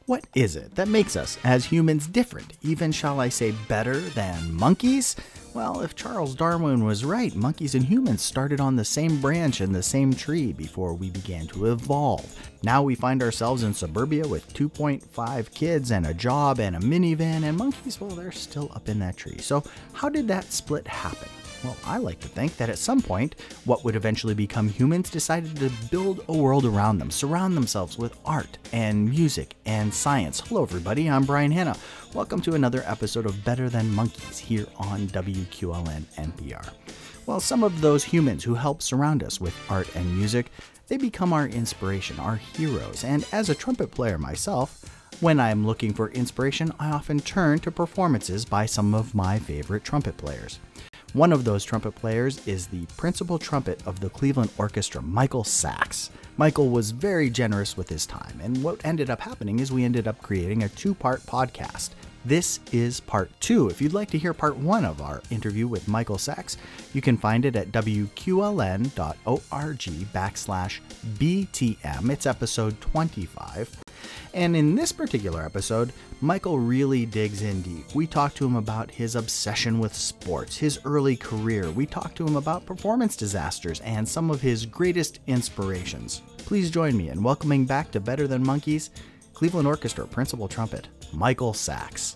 What is it that makes us, as humans, different, even shall I say better than monkeys? Well, if Charles Darwin was right, monkeys and humans started on the same branch in the same tree before we began to evolve. Now we find ourselves in suburbia with 2.5 kids and a job and a minivan, and monkeys, well, they're still up in that tree. So how did that split happen? Well, I like to think that at some point, what would eventually become humans decided to build a world around them, surround themselves with art and music and science. Hello, everybody. I'm Brian Hanna. Welcome to another episode of Better Than Monkeys here on WQLN NPR. Well, some of those humans who help surround us with art and music, they become our inspiration, our heroes. And as a trumpet player myself, when I'm looking for inspiration, I often turn to performances by some of my favorite trumpet players. One of those trumpet players is the principal trumpet of the Cleveland Orchestra, Michael Sachs. Michael was very generous with his time, and what ended up happening is we ended up creating a two-part podcast. This is part 2. If you'd like to hear part 1 of our interview with Michael Sachs, you can find it at wqln.org/BTM. It's episode 25. And in this particular episode, Michael really digs in deep. We talk to him about his obsession with sports, his early career. We talk to him about performance disasters and some of his greatest inspirations. Please join me in welcoming back to Better Than Monkeys, Cleveland Orchestra principal trumpet, Michael Sachs.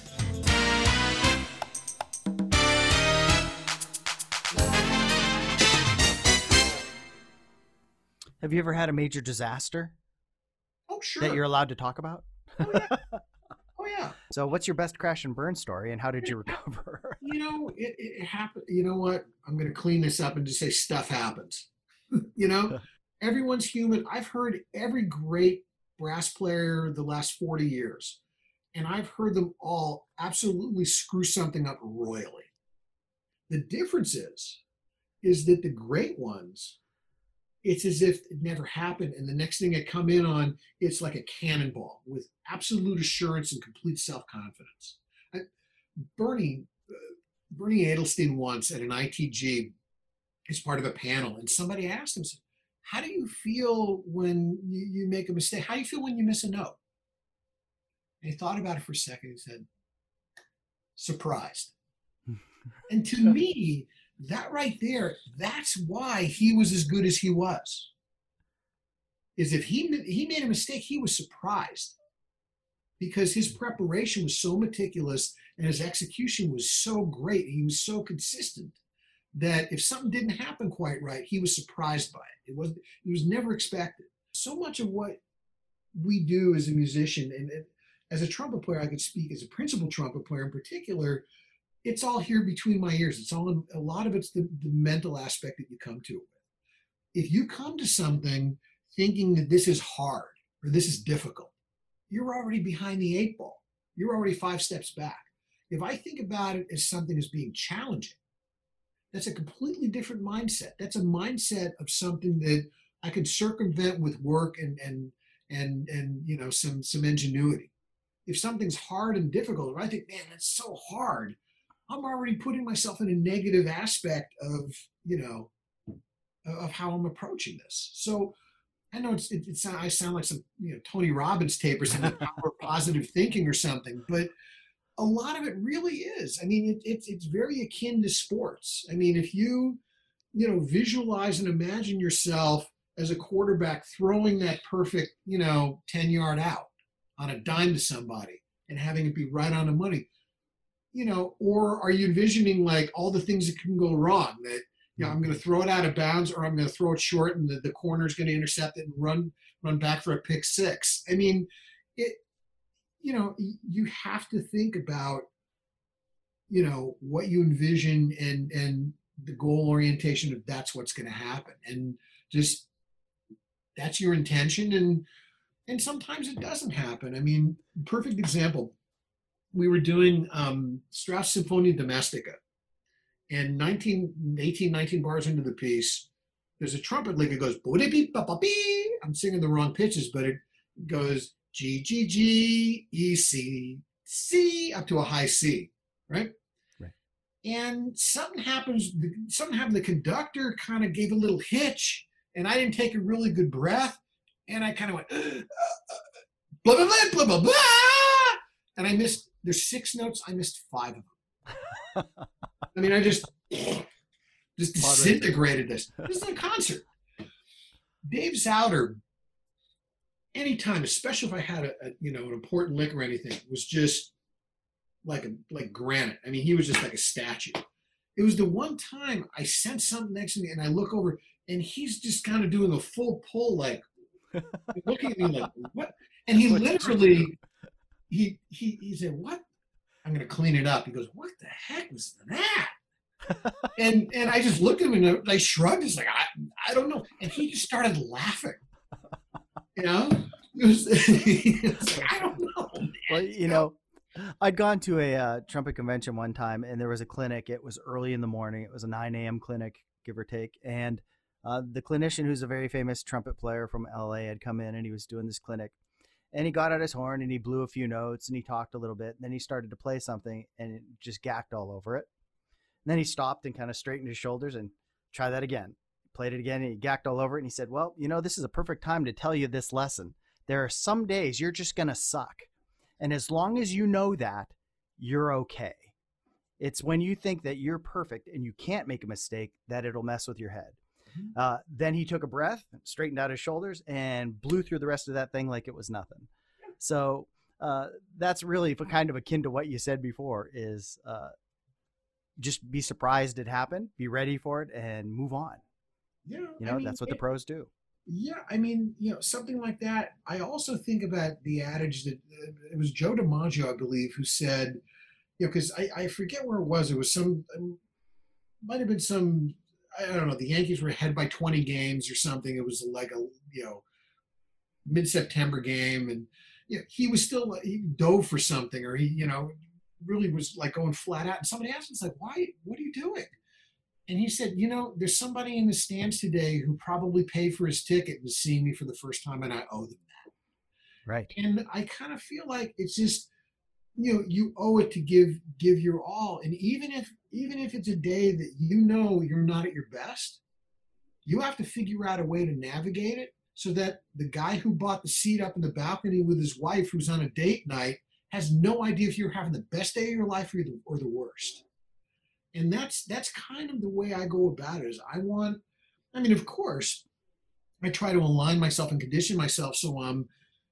Have you ever had a major disaster? Oh, sure. That you're allowed to talk about? Oh, yeah. Oh, yeah. So what's your best crash and burn story, and how did you recover? It happened. You know what? I'm going to clean this up and just say stuff happens. Everyone's human. I've heard every great brass player the last 40 years, and I've heard them all absolutely screw something up royally. The difference is that the great ones, it's as if it never happened, and the next thing I come in on, it's like a cannonball with absolute assurance and complete self-confidence. Bernie Edelstein once at an ITG as part of a panel, and somebody asked him, how do you feel when you make a mistake? How do you feel when you miss a note? And he thought about it for a second and said, surprised. And to me, that right there, that's why he was as good as he was. Is if he made a mistake, he was surprised because his preparation was so meticulous and his execution was so great. He was so consistent that if something didn't happen quite right, he was surprised by it. It was never expected. So much of what we do as a musician and as a trumpet player, I could speak as a principal trumpet player in particular, it's all here between my ears. It's all, a lot of it's the mental aspect that you come to it with. If you come to something thinking that this is hard or this is difficult, you're already behind the 8 ball. You're already 5 steps back. If I think about it as something as being challenging, that's a completely different mindset. That's a mindset of something that I can circumvent with work and some ingenuity. If something's hard and difficult, if I think, man, that's so hard, I'm already putting myself in a negative aspect of how I'm approaching this. So I know I sound like some Tony Robbins tape or something, or positive thinking or something, but a lot of it really is. I mean, it's very akin to sports. I mean, if you visualize and imagine yourself as a quarterback throwing that perfect 10-yard out on a dime to somebody and having it be right on the money. Or are you envisioning like all the things that can go wrong that, I'm going to throw it out of bounds or I'm going to throw it short and the corner is going to intercept it and run back for a pick 6. I mean, you have to think about, what you envision and the goal orientation of that's what's going to happen. And just, that's your intention. And sometimes it doesn't happen. I mean, perfect example. We were doing Strauss Sinfonia Domestica, and 19 bars into the piece, there's a trumpet lick. It goes, I'm singing the wrong pitches, but it goes G, G, G, E, C, C, up to a high C, right? Right. And something happened, the conductor kind of gave a little hitch, and I didn't take a really good breath, and I kind of went, blah, blah, blah, blah, blah, blah. And I missed, there's 6 notes. I missed 5 of them. I mean, I just disintegrated this. This is a concert. Dave Zauder, anytime, especially if I had an important lick or anything, was just like granite. I mean, he was just like a statue. It was the one time I sensed something next to me, and I look over, and he's just kind of doing a full pull, like looking at me like, what? And he literally, he said, what? I'm going to clean it up. He goes, what the heck was that? and I just looked at him and I shrugged. It's like, I don't know. And he just started laughing. You know? It was like, I don't know, man. Well, I'd gone to a trumpet convention one time, and there was a clinic. It was early in the morning. It was a 9 a.m. clinic, give or take. And the clinician, who's a very famous trumpet player from LA, had come in, and he was doing this clinic. And he got out his horn, and he blew a few notes, and he talked a little bit. And then he started to play something, and it just gacked all over it. And then he stopped and kind of straightened his shoulders and tried that again. Played it again, and he gacked all over it. And he said, well, this is a perfect time to tell you this lesson. There are some days you're just going to suck. And as long as you know that, you're okay. It's when you think that you're perfect and you can't make a mistake that it'll mess with your head. Then he took a breath, straightened out his shoulders, and blew through the rest of that thing like it was nothing. So that's really kind of akin to what you said before, is just be surprised it happened, be ready for it, and move on. Yeah, that's what the pros do. Yeah, I mean, something like that. I also think about the adage that it was Joe DiMaggio, I believe, who said, because I forget where it was. It was might have been some, I don't know, the Yankees were ahead by 20 games or something. It was like a, mid-September game. And he was still, he dove for something, or he, really was like going flat out. And somebody asked him, it's like, why, what are you doing? And he said, there's somebody in the stands today who probably paid for his ticket and is seeing me for the first time, and I owe them that. Right. And I kind of feel like it's just, you owe it to give your all. And even if it's a day that you're not at your best, you have to figure out a way to navigate it so that the guy who bought the seat up in the balcony with his wife who's on a date night has no idea if you're having the best day of your life or the worst. And that's kind of the way I go about it. Is of course, I try to align myself and condition myself so I'm,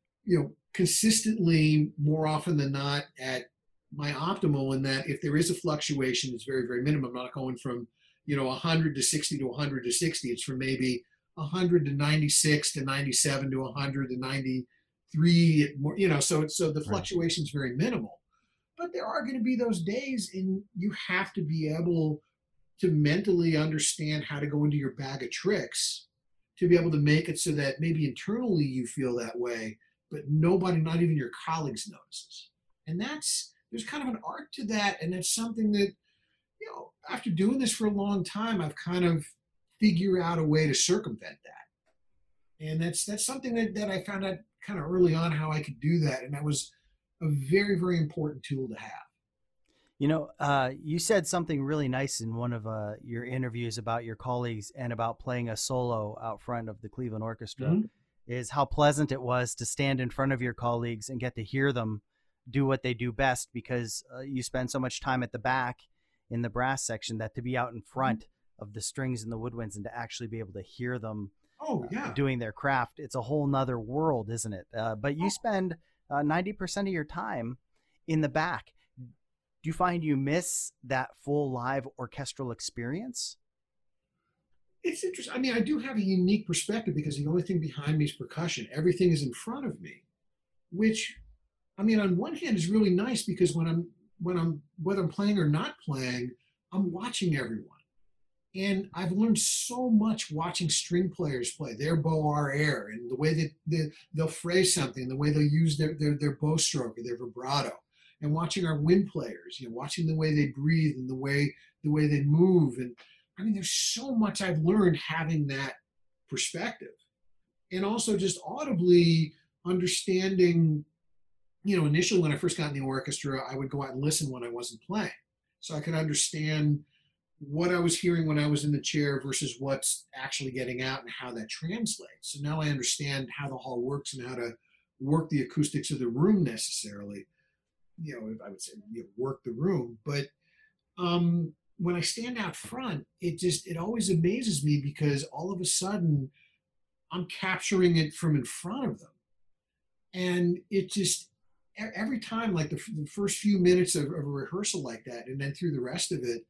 consistently more often than not at my optimal, in that if there is a fluctuation, it's very, very minimum. I'm not going from, 100 to 60 to 100 to 60. It's from maybe 100 to 96 to 97 to 100 to 93. So the fluctuation is very minimal. But there are going to be those days, and you have to be able to mentally understand how to go into your bag of tricks to be able to make it so that maybe internally you feel that way, but nobody, not even your colleagues, notices. And there's kind of an art to that, and that's something that, after doing this for a long time, I've kind of figured out a way to circumvent that. And that's something that I found out kind of early on how I could do that, and that was a very, very important tool to have. You said something really nice in one of your interviews about your colleagues and about playing a solo out front of the Cleveland Orchestra, is how pleasant it was to stand in front of your colleagues and get to hear them do what they do best, because you spend so much time at the back in the brass section that to be out in front of the strings and the woodwinds and to actually be able to hear them doing their craft, it's a whole nother world, isn't it? But you spend 90% of your time in the back. Do you find you miss that full live orchestral experience? It's interesting. I do have a unique perspective because the only thing behind me is percussion. Everything is in front of me, which, on one hand is really nice because when whether I'm playing or not playing, I'm watching everyone. And I've learned so much watching string players play their bow, our air, and the way that they'll phrase something, the way they'll use their bow stroke or their vibrato, and watching our wind players, watching the way they breathe and the way they move. And there's so much I've learned having that perspective, and also just audibly understanding. Initially when I first got in the orchestra, I would go out and listen when I wasn't playing, so I could understand what I was hearing when I was in the chair versus what's actually getting out and how that translates. So now I understand how the hall works and how to work the acoustics of the room necessarily. I would say work the room, but when I stand out front, it always amazes me because all of a sudden I'm capturing it from in front of them, and it just every time, like the first few minutes of a rehearsal like that, and then through the rest of it,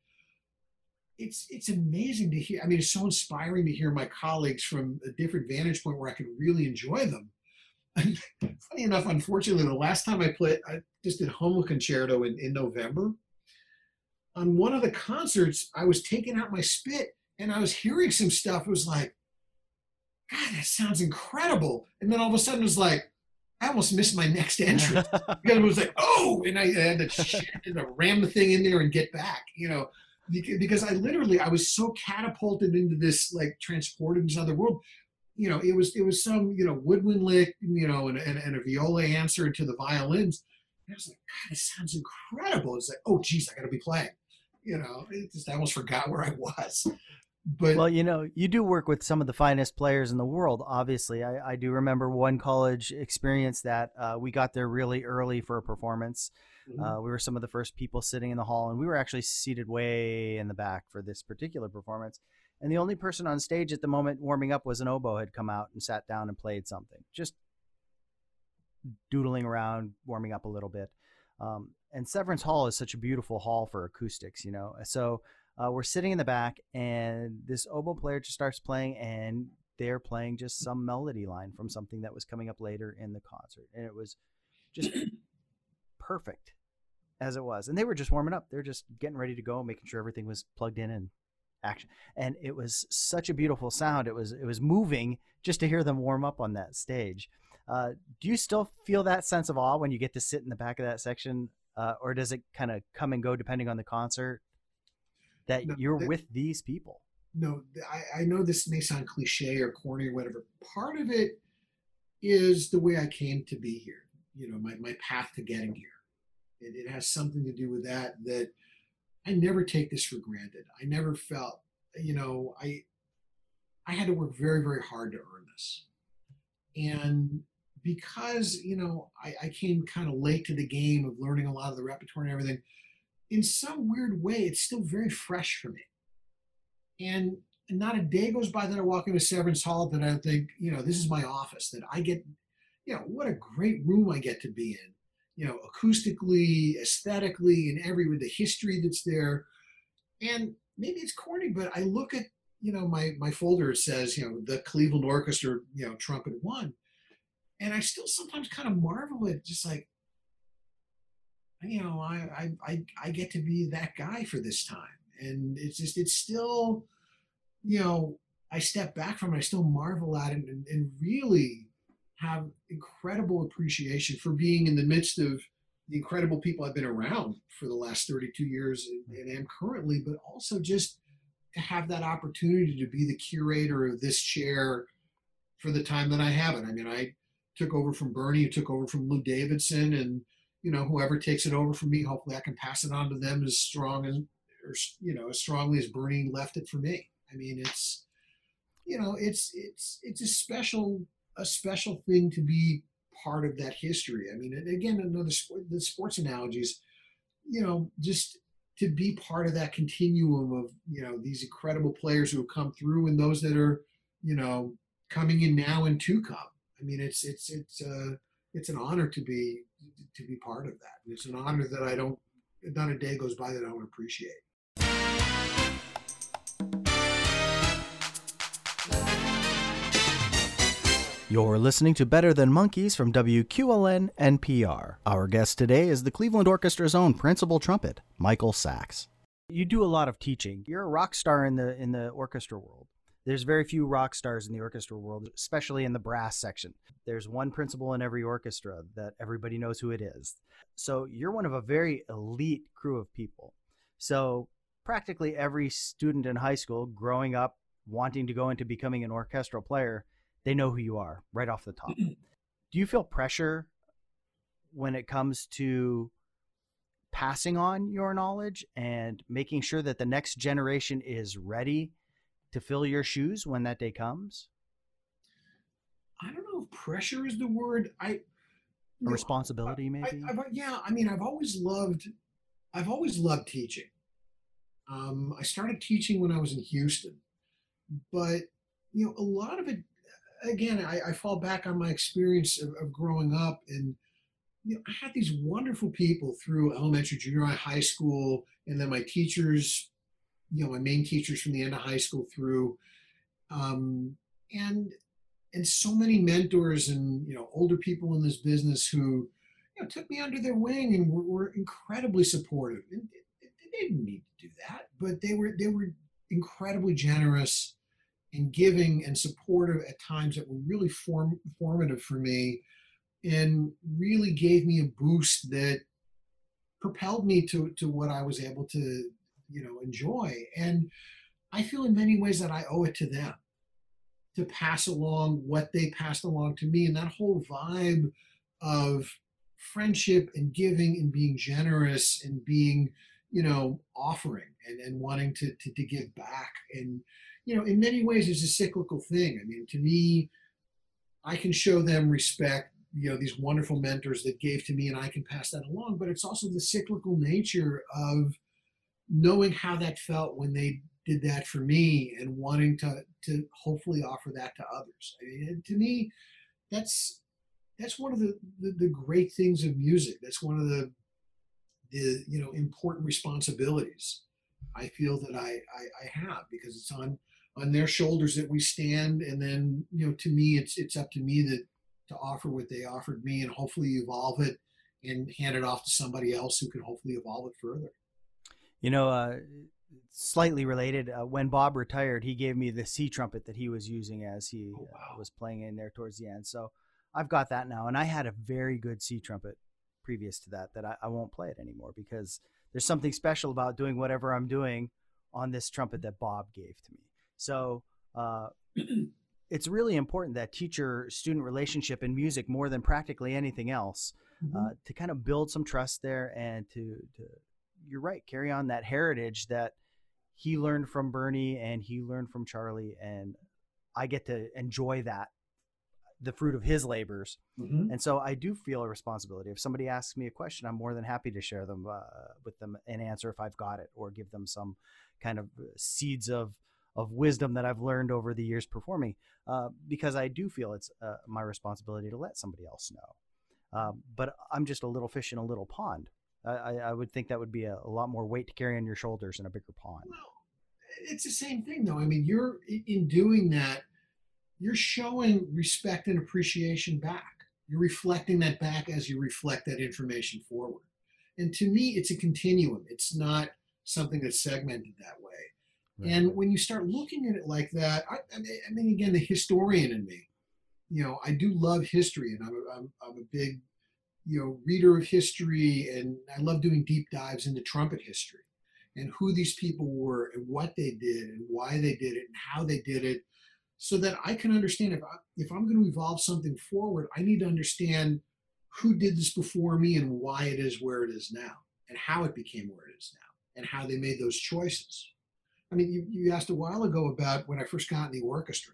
it's amazing to hear. I mean, it's so inspiring to hear my colleagues from a different vantage point where I can really enjoy them. Funny enough, unfortunately, the last time I just did Homo Concerto in November. On one of the concerts, I was taking out my spit and I was hearing some stuff. It was like, God, that sounds incredible. And then all of a sudden it was like, I almost missed my next entrance because it was like, oh, and I had to ram the thing in there and get back, because I was so catapulted into this, like transported into this other world. It was some, woodwind lick, and a viola answer to the violins. And I was like, God, this sounds incredible. It's like, oh, geez, I got to be playing. I almost forgot where I was. But well, you do work with some of the finest players in the world. Obviously, I do remember one college experience that we got there really early for a performance. Mm-hmm. We were some of the first people sitting in the hall, and we were actually seated way in the back for this particular performance. And the only person on stage at the moment warming up was an oboe had come out and sat down and played something, just doodling around, warming up a little bit. And Severance Hall is such a beautiful hall for acoustics, So we're sitting in the back, and this oboe player just starts playing, and they're playing just some melody line from something that was coming up later in the concert. And it was just perfect as it was. And they were just warming up. They're just getting ready to go, making sure everything was plugged in and action. And it was such a beautiful sound. It was moving just to hear them warm up on that stage. Do you still feel that sense of awe when you get to sit in the back of that section? Or does it kind of come and go depending on the concert that you're with these people? No, I know this may sound cliche or corny or whatever. Part of it is the way I came to be here, my path to getting here. It has something to do with that I never take this for granted. I never felt, I had to work very, very hard to earn this. And because, I came kind of late to the game of learning a lot of the repertoire and everything, in some weird way, it's still very fresh for me. And not a day goes by that I walk into Severance Hall that I think, this is my office, that I get, what a great room I get to be in. Acoustically, aesthetically, and with the history that's there. And maybe it's corny, but I look at, my folder, it says, the Cleveland Orchestra, trumpet one. And I still sometimes kind of marvel at just like, I get to be that guy for this time. And it's still, I step back from it, I still marvel at it and really have incredible appreciation for being in the midst of the incredible people I've been around for the last 32 years and am currently, but also just to have that opportunity to be the curator of this chair for the time that I have it. I mean, I took over from Bernie, who took over from Lou Davidson, and whoever takes it over from me, hopefully I can pass it on to them as strong as, as strongly as Bernie left it for me. I mean, it's a special thing to be part of that history. I mean, again, the sports analogies, just to be part of that continuum of, these incredible players who have come through and those that are, coming in now and to come. I mean, it's an honor to be part of that. And it's an honor that not a day goes by that I don't appreciate. You're listening to Better Than Monkeys from WQLN NPR. Our guest today is the Cleveland Orchestra's own principal trumpet, Michael Sachs. You do a lot of teaching. You're a rock star in the orchestra world. There's very few rock stars in the orchestra world, especially in the brass section. There's one principal in every orchestra that everybody knows who it is. So you're one of a very elite crew of people. So practically every student in high school growing up wanting to go into becoming an orchestral player, they know who you are right off the top. Do you feel pressure when it comes to passing on your knowledge and making sure that the next generation is ready to fill your shoes when that day comes? I don't know if pressure is the word. A You know, responsibility, maybe? yeah, I mean, I've always loved teaching. I started teaching when I was in Houston, but a lot of it, again, I fall back on my experience of growing up, and I had these wonderful people through elementary, junior high, high school, and then my teachers, my main teachers from the end of high school through, um, and so many mentors and older people in this business who took me under their wing and were incredibly supportive. And they didn't need to do that, but they were incredibly generous and giving and supportive at times that were really formative for me, and really gave me a boost that propelled me to what I was able to enjoy. And I feel in many ways that I owe it to them to pass along what they passed along to me, and that whole vibe of friendship and giving and being generous and being offering and wanting to give back. And in many ways it's a cyclical thing. I mean, to me, I can show them respect, these wonderful mentors that gave to me, and I can pass that along. But it's also the cyclical nature of knowing how that felt when they did that for me, and wanting to hopefully offer that to others. I mean, to me, that's one of the great things of music. That's one of the important responsibilities I feel that I have, because it's on their shoulders that we stand. And then to me, it's up to me to offer what they offered me, and hopefully evolve it and hand it off to somebody else who can hopefully evolve it further. You know, slightly related, when Bob retired, he gave me the C trumpet that he was using as he Oh, wow. was playing in there towards the end. So I've got that now. And I had a very good C trumpet previous to that I won't play it anymore, because there's something special about doing whatever I'm doing on this trumpet that Bob gave to me. So it's really important, that teacher student relationship in music, more than practically anything else, Mm-hmm. to kind of build some trust there, and to you're right, carry on that heritage that he learned from Bernie and he learned from Charlie, and I get to enjoy that, the fruit of his labors. Mm-hmm. And so I do feel a responsibility. If somebody asks me a question, I'm more than happy to share them with them and answer if I've got it, or give them some kind of seeds of wisdom that I've learned over the years performing, because I do feel it's my responsibility to let somebody else know. But I'm just a little fish in a little pond. I would think that would be a lot more weight to carry on your shoulders in a bigger pond. Well, it's the same thing, though. I mean, you're in doing that, you're showing respect and appreciation back. You're reflecting that back as you reflect that information forward. And to me, it's a continuum. It's not something that's segmented that way. Right. And when you start looking at it like that, I mean, again, the historian in me, I do love history, and I'm a big, reader of history, and I love doing deep dives into trumpet history and who these people were and what they did and why they did it and how they did it, so that I can understand if I'm going to evolve something forward, I need to understand who did this before me and why it is where it is now, and how it became where it is now, and how they made those choices. I mean, you asked a while ago about when I first got in the orchestra,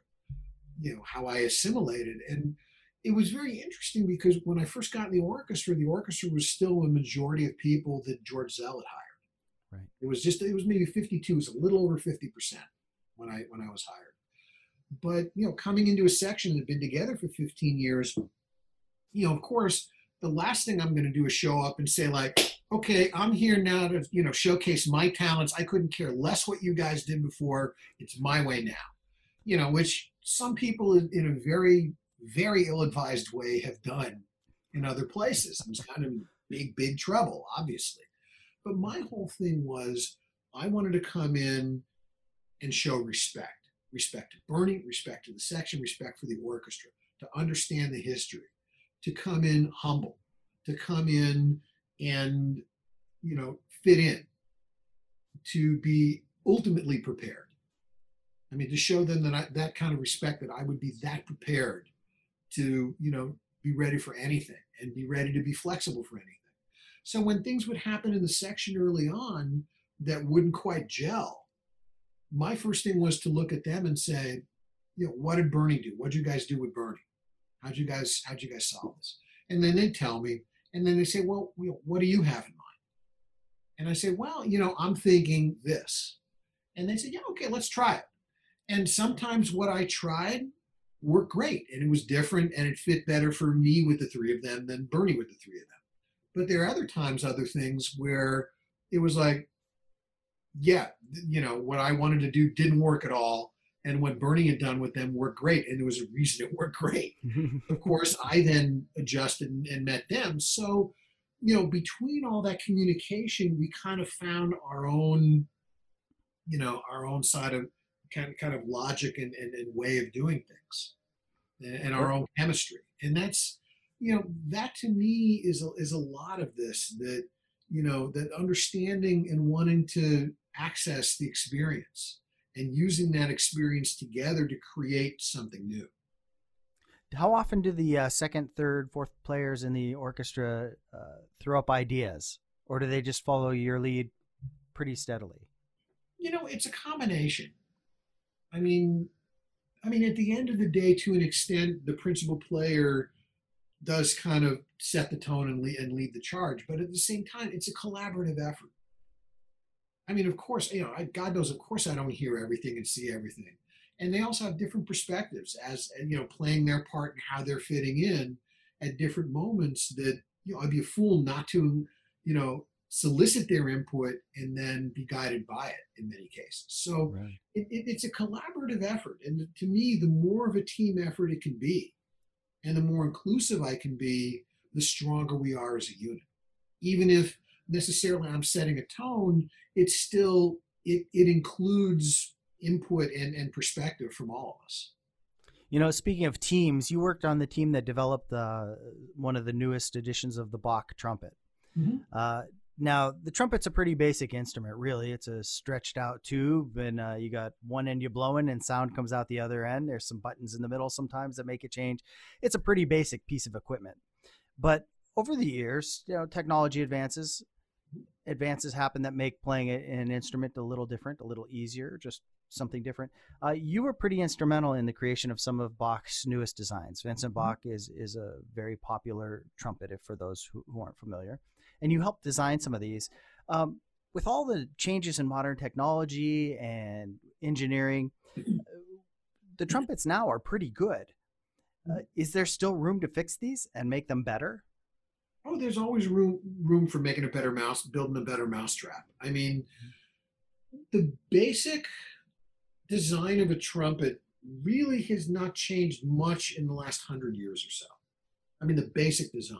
how I assimilated. And it was very interesting, because when I first got in the orchestra was still a majority of people that George Zell had hired. Right. It was maybe 52, it was a little over 50% when I was hired. But coming into a section that had been together for 15 years, of course, the last thing I'm going to do is show up and say, like, okay, I'm here now to showcase my talents. I couldn't care less what you guys did before. It's my way now. Which some people in a very, very ill-advised way have done in other places. I was kind of in big trouble, obviously. But my whole thing was, I wanted to come in and show respect to Bernie, respect to the section, respect for the orchestra, to understand the history, to come in humble, to come in and fit in, to be ultimately prepared. I mean, to show them that kind of respect, that I would be that prepared to be ready for anything and be ready to be flexible for anything. So when things would happen in the section early on that wouldn't quite gel, my first thing was to look at them and say, what did Bernie do? What did you guys do with Bernie? How'd you guys solve this? And then they tell me, and then they say, well, what do you have in mind? And I say, well, I'm thinking this. And they say, yeah, okay, let's try it. And sometimes what I tried worked great and it was different and it fit better for me with the three of them than Bernie with the three of them. But there are other times, other things where it was like, yeah, what I wanted to do didn't work at all. And what Bernie had done with them worked great. And there was a reason it worked great. Of course, I then adjusted and met them. So, between all that communication, we kind of found our own side of kind of logic and way of doing things and our own chemistry. And that's, that to me is a lot of this, that, that understanding and wanting to access the experience and using that experience together to create something new. How often do the second, third, fourth players in the orchestra throw up ideas, or do they just follow your lead pretty steadily? It's a combination. I mean, at the end of the day, to an extent, the principal player does kind of set the tone and lead the charge. But at the same time, it's a collaborative effort. Of course, God knows, of course, I don't hear everything and see everything. And they also have different perspectives as, playing their part and how they're fitting in at different moments that, I'd be a fool not to, solicit their input and then be guided by it in many cases. So right. It's a collaborative effort. And to me, the more of a team effort it can be, and the more inclusive I can be, the stronger we are as a unit. Even if necessarily I'm setting a tone, it's still, it includes input and perspective from all of us. Speaking of teams, you worked on the team that developed one of the newest editions of the Bach trumpet. Mm-hmm. Now, the trumpet's a pretty basic instrument, really. It's a stretched out tube, and you got one end you blowing and sound comes out the other end. There's some buttons in the middle sometimes that make it change. It's a pretty basic piece of equipment. But over the years, technology advances happen that make playing an instrument a little different, a little easier, just something different. You were pretty instrumental in the creation of some of Bach's newest designs. Vincent Bach is a very popular trumpeter for those who aren't familiar. And you helped design some of these. With all the changes in modern technology and engineering, the trumpets now are pretty good. Is there still room to fix these and make them better? Oh, there's always room for making building a better mousetrap. The basic design of a trumpet really has not changed much in the last 100 years or so. The basic design.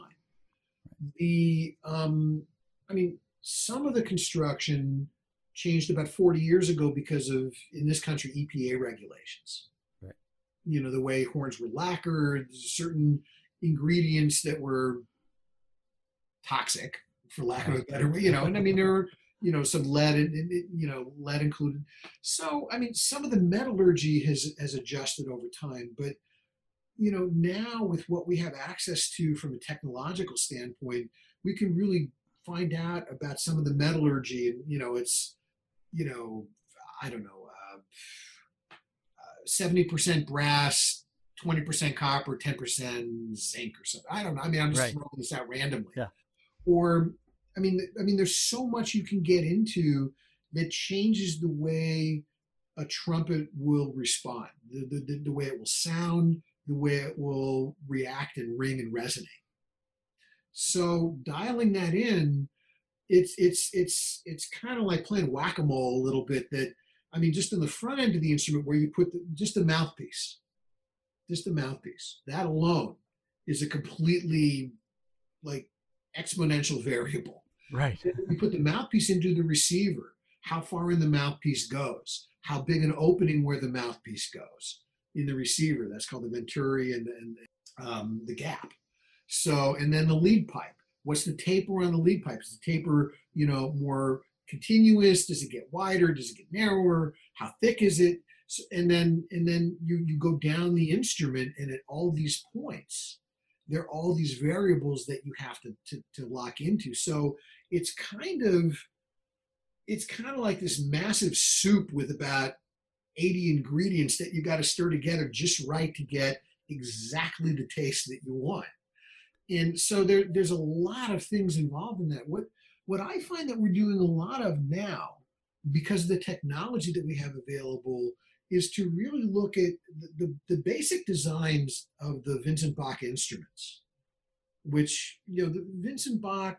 Some of the construction changed about 40 years ago because of, in this country, EPA regulations. Right. The way horns were lacquered, certain ingredients that were toxic, for lack of a better way, and there were, some lead, lead included. So, some of the metallurgy has adjusted over time, but now with what we have access to from a technological standpoint, we can really find out about some of the metallurgy. And, it's, I don't know, 70% brass, 20% copper, 10% zinc or something. I don't know. I'm just throwing this out randomly. Yeah. Or, there's so much you can get into that changes the way a trumpet will respond, the way it will sound, the way it will react and ring and resonate. So dialing that in, it's kind of like playing whack-a-mole a little bit. That just in the front end of the instrument where you put just the mouthpiece, that alone is a completely exponential variable. Right. You put the mouthpiece into the receiver, how far in the mouthpiece goes, how big an opening where the mouthpiece goes in the receiver. That's called the venturi and the gap. So, and then the lead pipe. What's the taper on the lead pipe? Is the taper, more continuous? Does it get wider? Does it get narrower? How thick is it? So, and then you go down the instrument, and at all these points, there are all these variables that you have to lock into. So it's kind of like this massive soup with about 80 ingredients that you got to stir together just right to get exactly the taste that you want. And so there's a lot of things involved in that. What I find that we're doing a lot of now, because of the technology that we have available, is to really look at the basic designs of the Vincent Bach instruments, which, the Vincent Bach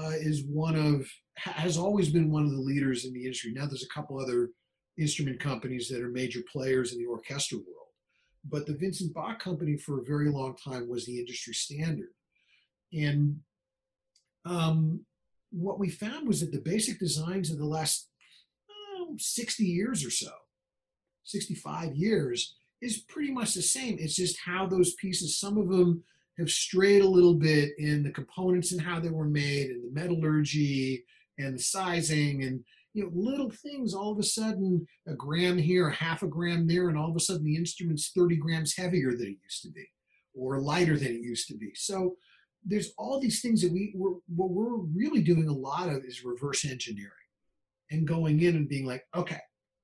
has always been one of the leaders in the industry. Now there's a couple other instrument companies that are major players in the orchestral world, but the Vincent Bach company for a very long time was the industry standard. And what we found was that the basic designs of the last 60 years or so, 65 years, is pretty much the same. It's just how those pieces, some of them have strayed a little bit in the components and how they were made, and the metallurgy and the sizing, and little things. All of a sudden, a gram here, a half a gram there, and all of a sudden the instrument's 30 grams heavier than it used to be, or lighter than it used to be. So there's all these things that what we're really doing a lot of is reverse engineering, and going in and being like, okay,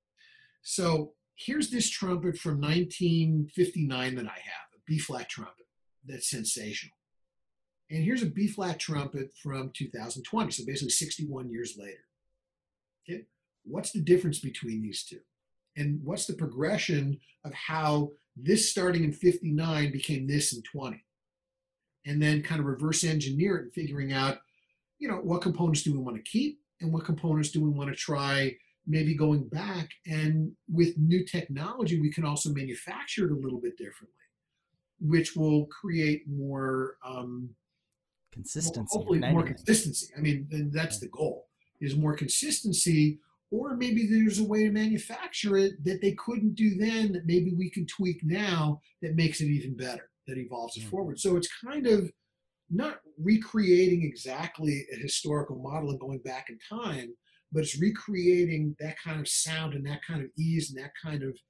so here's this trumpet from 1959 that I have, a B flat trumpet that's sensational. And here's a B flat trumpet from 2020, so basically 61 years later. Okay, what's the difference between these two? And what's the progression of how this starting in 59 became this in 20? And then kind of reverse engineer it and figuring out, what components do we want to keep and what components do we want to try maybe going back. And with new technology, we can also manufacture it a little bit differently, which will create more consistency. Hopefully more consistency. I mean, and that's the goal, is more consistency. Or maybe there's a way to manufacture it that they couldn't do then, that maybe we can tweak now, that makes it even better, that evolves it forward. So it's kind of not recreating exactly a historical model and going back in time, but it's recreating that kind of sound and that kind of ease and that kind of,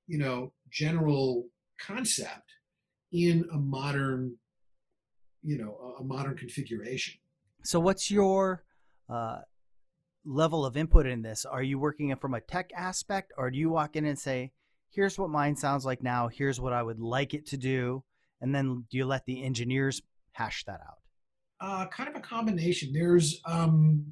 general concept in a modern, a modern configuration. So what's your level of input in this? Are you working from a tech aspect, or do you walk in and say, here's what mine sounds like now, here's what I would like it to do, and then do you let the engineers hash that out? Kind of a combination. There's an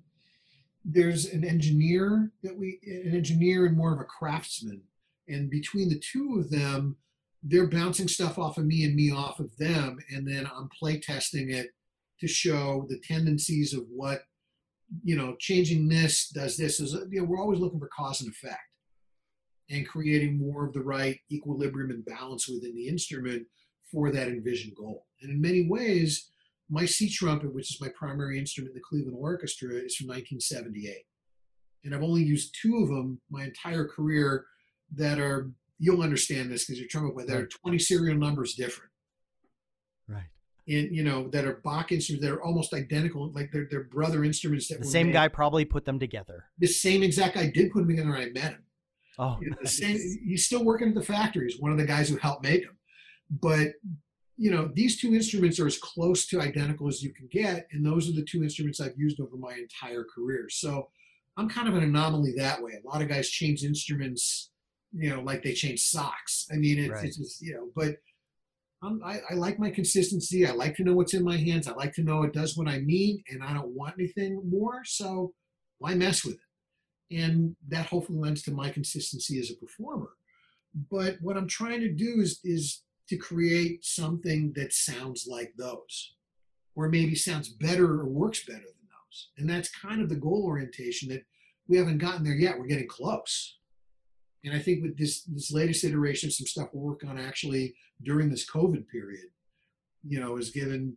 engineer and more of a craftsman, and between the two of them, they're bouncing stuff off of me and me off of them, and then I'm play testing it to show the tendencies of what, changing this does this. We're always looking for cause and effect and creating more of the right equilibrium and balance within the instrument for that envisioned goal. And in many ways, my C trumpet, which is my primary instrument in the Cleveland Orchestra, is from 1978. And I've only used two of them my entire career that are, you'll understand this because you're trumpet player, that are 20 serial numbers different. Right. And, that are Bach instruments that are almost identical, like they're brother instruments. That the same guy probably put them together. The same exact guy did put them together when I met him. Oh, the same. He's still working at the factory. He's one of the guys who helped make them. But these two instruments are as close to identical as you can get, and those are the two instruments I've used over my entire career. So I'm kind of an anomaly that way. A lot of guys change instruments, like they change socks. I mean, it's just, but I like my consistency. I like to know what's in my hands. I like to know it does what I need, and I don't want anything more. So why mess with it? And that hopefully lends to my consistency as a performer. But what I'm trying to do is to create something that sounds like those, or maybe sounds better or works better than those. And that's kind of the goal orientation that we haven't gotten there yet. We're getting close. And I think with this latest iteration, some stuff we're working on actually during this COVID period, is given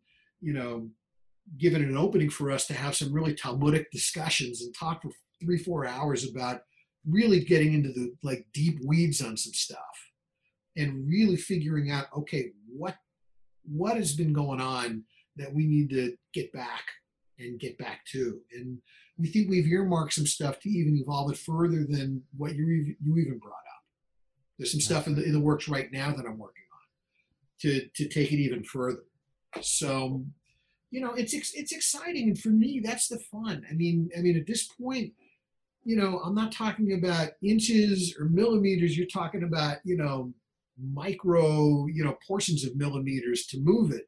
an opening for us to have some really Talmudic discussions and talk for 3-4 hours about really getting into the deep weeds on some stuff and really figuring out, okay, what has been going on that we need to get back to. And we think we've earmarked some stuff to even evolve it further than what you even brought up. There's some stuff in the works right now that I'm working on to take it even further. So, it's exciting. And for me, that's the fun. I mean, at this point, I'm not talking about inches or millimeters. You're talking about, micro, portions of millimeters to move it.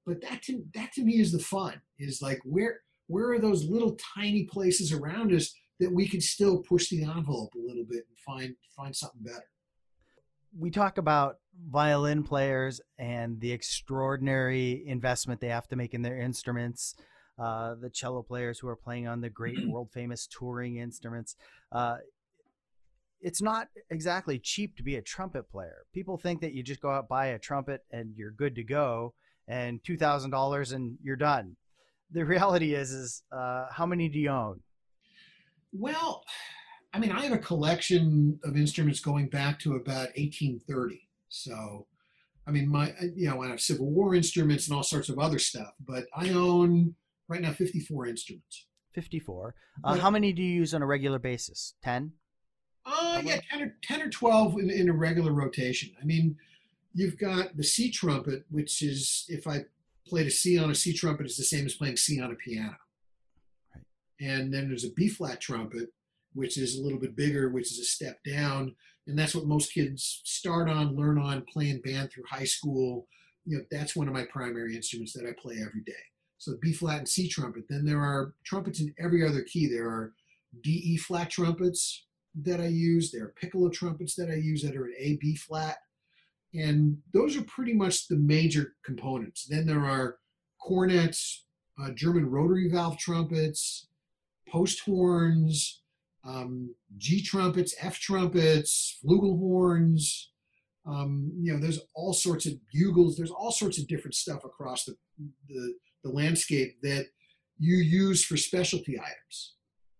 But that to me is the fun. Is like where are those little tiny places around us that we can still push the envelope a little bit and find something better. We talk about violin players and the extraordinary investment they have to make in their instruments. The cello players who are playing on the great world famous touring instruments. Uh, it's not exactly cheap to be a trumpet player. People think that you just go out, buy a trumpet, and you're good to go, and $2,000 and you're done. The reality is how many do you own? Well, I mean, I have a collection of instruments going back to about 1830. So, I mean, I have Civil War instruments and all sorts of other stuff, but I own right now 54 instruments. 54. But How many do you use on a regular basis? 10? yeah, Probably. 10 or 12 in a regular rotation. I mean, you've got the C trumpet, which is, if I played a C on a C trumpet, it's the same as playing C on a piano. Right. And then there's a B flat trumpet, which is a little bit bigger, which is a step down. And that's what most kids start on, learn on, play in band through high school. That's one of my primary instruments that I play every day. So B flat and C trumpet. Then there are trumpets in every other key. There are D E flat trumpets that I use. There are piccolo trumpets that I use that are in A B flat. And those are pretty much the major components. Then there are cornets, German rotary valve trumpets, post horns, G trumpets, F trumpets, flugelhorns. There's all sorts of bugles. There's all sorts of different stuff across the landscape that you use for specialty items.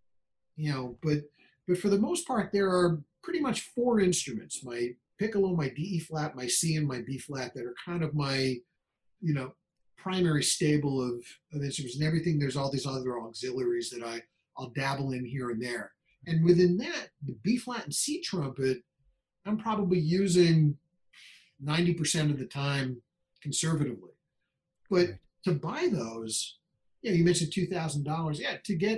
But for the most part, there are pretty much four instruments: my piccolo, my D E flat, my C, and my B flat that are kind of my you know primary stable of instruments. And everything, there's all these other auxiliaries that I'll dabble in here and there. And within that, the B flat and C trumpet, I'm probably using 90% of the time conservatively. But Right. to buy those, you mentioned $2,000. Yeah, to get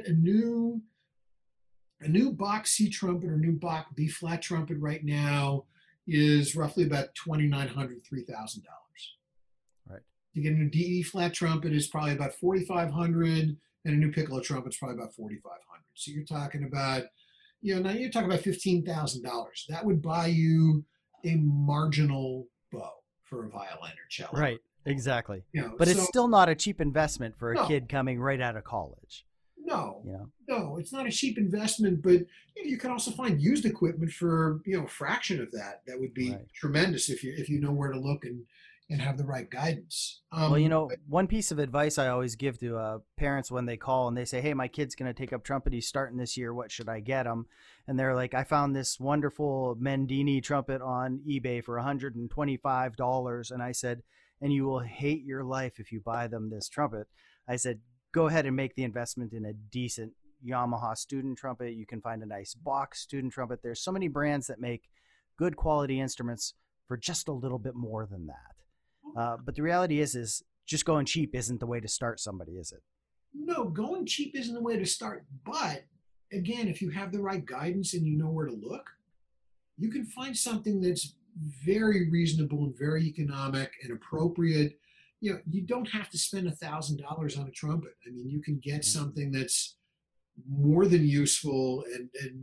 a new Bach C trumpet or new Bach B flat trumpet right now is roughly about $2,900, $3,000. Right. To get a new D E flat trumpet is probably about 4,500, and a new piccolo trumpet is probably about 4,500. So you're talking about, now you're talking about $15,000. That would buy you a marginal bow for a violin or cello. Right. Exactly. But it's So still not a cheap investment for a no, kid coming right out of college. no, You know? no, it's not a cheap investment, but you can also find used equipment for a fraction of that. That would be Right. tremendous if you know where to look and have the right guidance. Well, one piece of advice I always give to parents when they call and they say, "Hey, my kid's going to take up trumpet. He's starting this year. What should I get him?" And they're like, "I found this wonderful Mendini trumpet on eBay for $125." And I said, "And you will hate your life if you buy them this trumpet." I said, "Go ahead and make the investment in a decent Yamaha student trumpet. You can find a nice box student trumpet. There's so many brands that make good quality instruments for just a little bit more than that." But the reality is just going cheap isn't the way to start somebody, is it? No, going cheap isn't the way to start. But again, if you have the right guidance and you know where to look, you can find something that's very reasonable and very economic and appropriate. You don't have to spend $1,000 on a trumpet. I mean, you can get Right. something that's more than useful and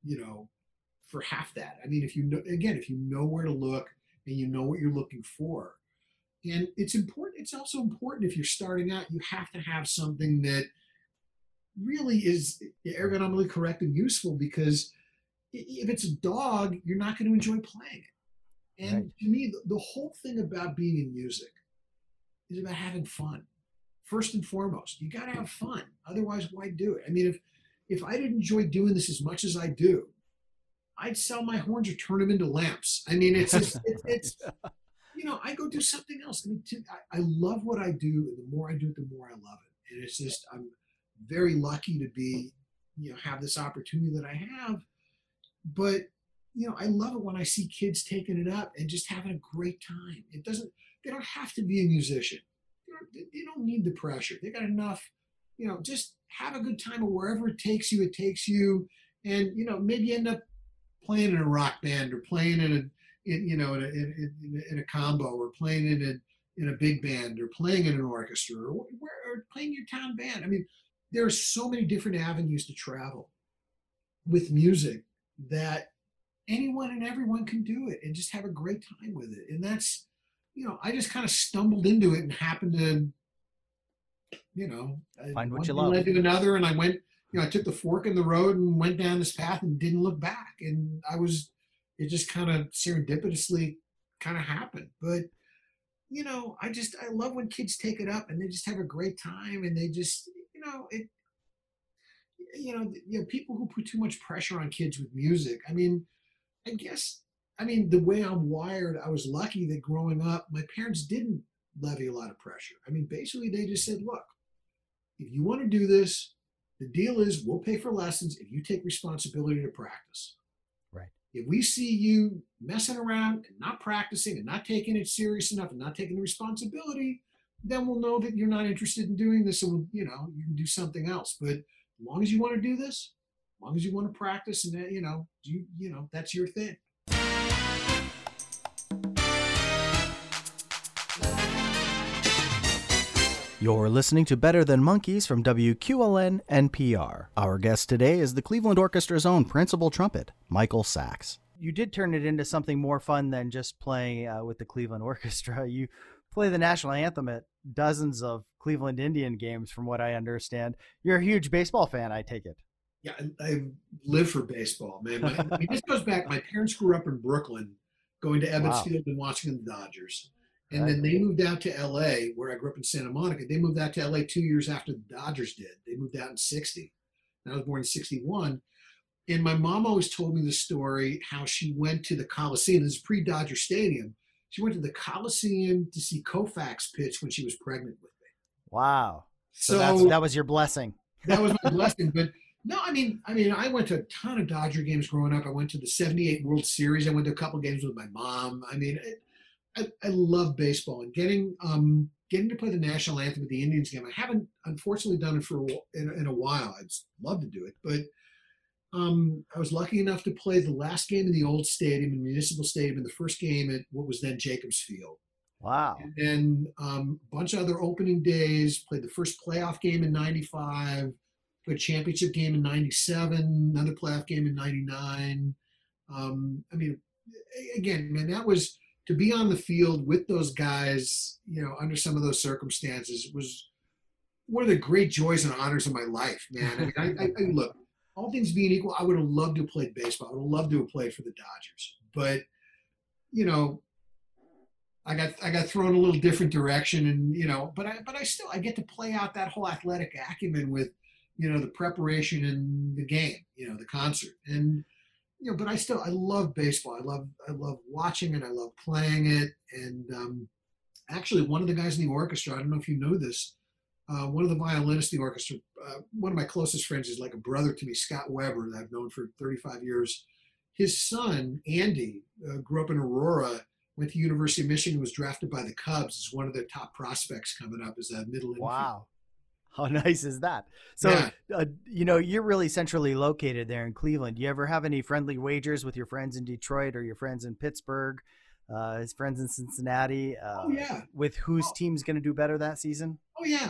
for half that. I mean, if you know where to look and you know what you're looking for. And it's important. It's also important if you're starting out, you have to have something that really is ergonomically correct and useful, because if it's a dog, you're not going to enjoy playing it. Right. And to me, the whole thing about being in music is about having fun. First and foremost, you got to have fun. Otherwise, why do it? I mean, if I didn't enjoy doing this as much as I do, I'd sell my horns or turn them into lamps. I mean, it's just, it's Right. I go do something else. I mean, I love what I do, and the more I do it, the more I love it. And it's just, I'm very lucky to be, have this opportunity that I have. But I love it when I see kids taking it up and just having a great time. They don't have to be a musician. They don't need the pressure. They got enough. Just have a good time, or wherever it takes you, it takes you. And maybe end up playing in a rock band, or playing in a combo, or playing in in a big band or playing in an orchestra or playing your town band. I mean, there are so many different avenues to travel with music that anyone and everyone can do it and just have a great time with it. And that's, I just kind of stumbled into it and happened to, Find what one you thing love. led to another. And I went, I took the fork in the road and went down this path and didn't look back. And it just kind of serendipitously kind of happened. But, I love when kids take it up and they just have a great time and they just, people who put too much pressure on kids with music. I mean, I guess, the way I'm wired, I was lucky that growing up, my parents didn't levy a lot of pressure. I mean, basically, they just said, look, if you want to do this, the deal is we'll pay for lessons if you take responsibility to practice. Right. If we see you messing around and not practicing and not taking it serious enough and not taking the responsibility, then we'll know that you're not interested in doing this, and you can do something else. But as long as you want to do this, as long as you want to practice, and that's your thing. You're listening to Better Than Monkeys from WQLN NPR. Our guest today is the Cleveland Orchestra's own principal trumpet, Michael Sachs. You did turn it into something more fun than just playing with the Cleveland Orchestra. You play the national anthem at dozens of Cleveland Indian games, from what I understand. You're a huge baseball fan, I take it. Yeah, I live for baseball, man. This goes back. My parents grew up in Brooklyn, going to Ebbets Field and watching the Dodgers. And then they moved out to L.A., where I grew up in Santa Monica. They moved out to L.A. 2 years after the Dodgers did. They moved out in 60. And I was born in 61. And my mom always told me the story how she went to the Coliseum. This is pre-Dodger Stadium. She went to the Coliseum to see Koufax pitch when she was pregnant with me. Wow. So that was your blessing. That was my blessing. But no, I mean, I went to a ton of Dodger games growing up. I went to the 78 World Series. I went to a couple games with my mom. I mean, I love baseball, and getting to play the national anthem at the Indians game. I haven't, unfortunately, done it in a while. I'd love to do it, but I was lucky enough to play the last game in the old stadium, in Municipal Stadium, and the first game at what was then Jacobs Field. Wow. And then a bunch of other opening days. Played the first playoff game in '95. Played a championship game in '97. Another playoff game in '99. Again, man, that was. To be on the field with those guys, under some of those circumstances, was one of the great joys and honors of my life, man. I mean, look, all things being equal, I would have loved to have played baseball. I would have loved to have played for the Dodgers, but I got thrown a little different direction, and but I get to play out that whole athletic acumen with, the preparation and the game, the concert, and. But I love baseball. I love watching it. I love playing it. And actually, one of the guys in the orchestra, I don't know if you know this, one of the violinists in the orchestra, one of my closest friends is like a brother to me, Scott Weber, that I've known for 35 years. His son, Andy, grew up in Aurora, went to University of Michigan, was drafted by the Cubs as one of their top prospects coming up as a middle infielder. Wow. How nice is that? So, yeah. You're really centrally located there in Cleveland. Do you ever have any friendly wagers with your friends in Detroit or your friends in Pittsburgh, his friends in Cincinnati? With whose team's going to do better that season? Oh yeah.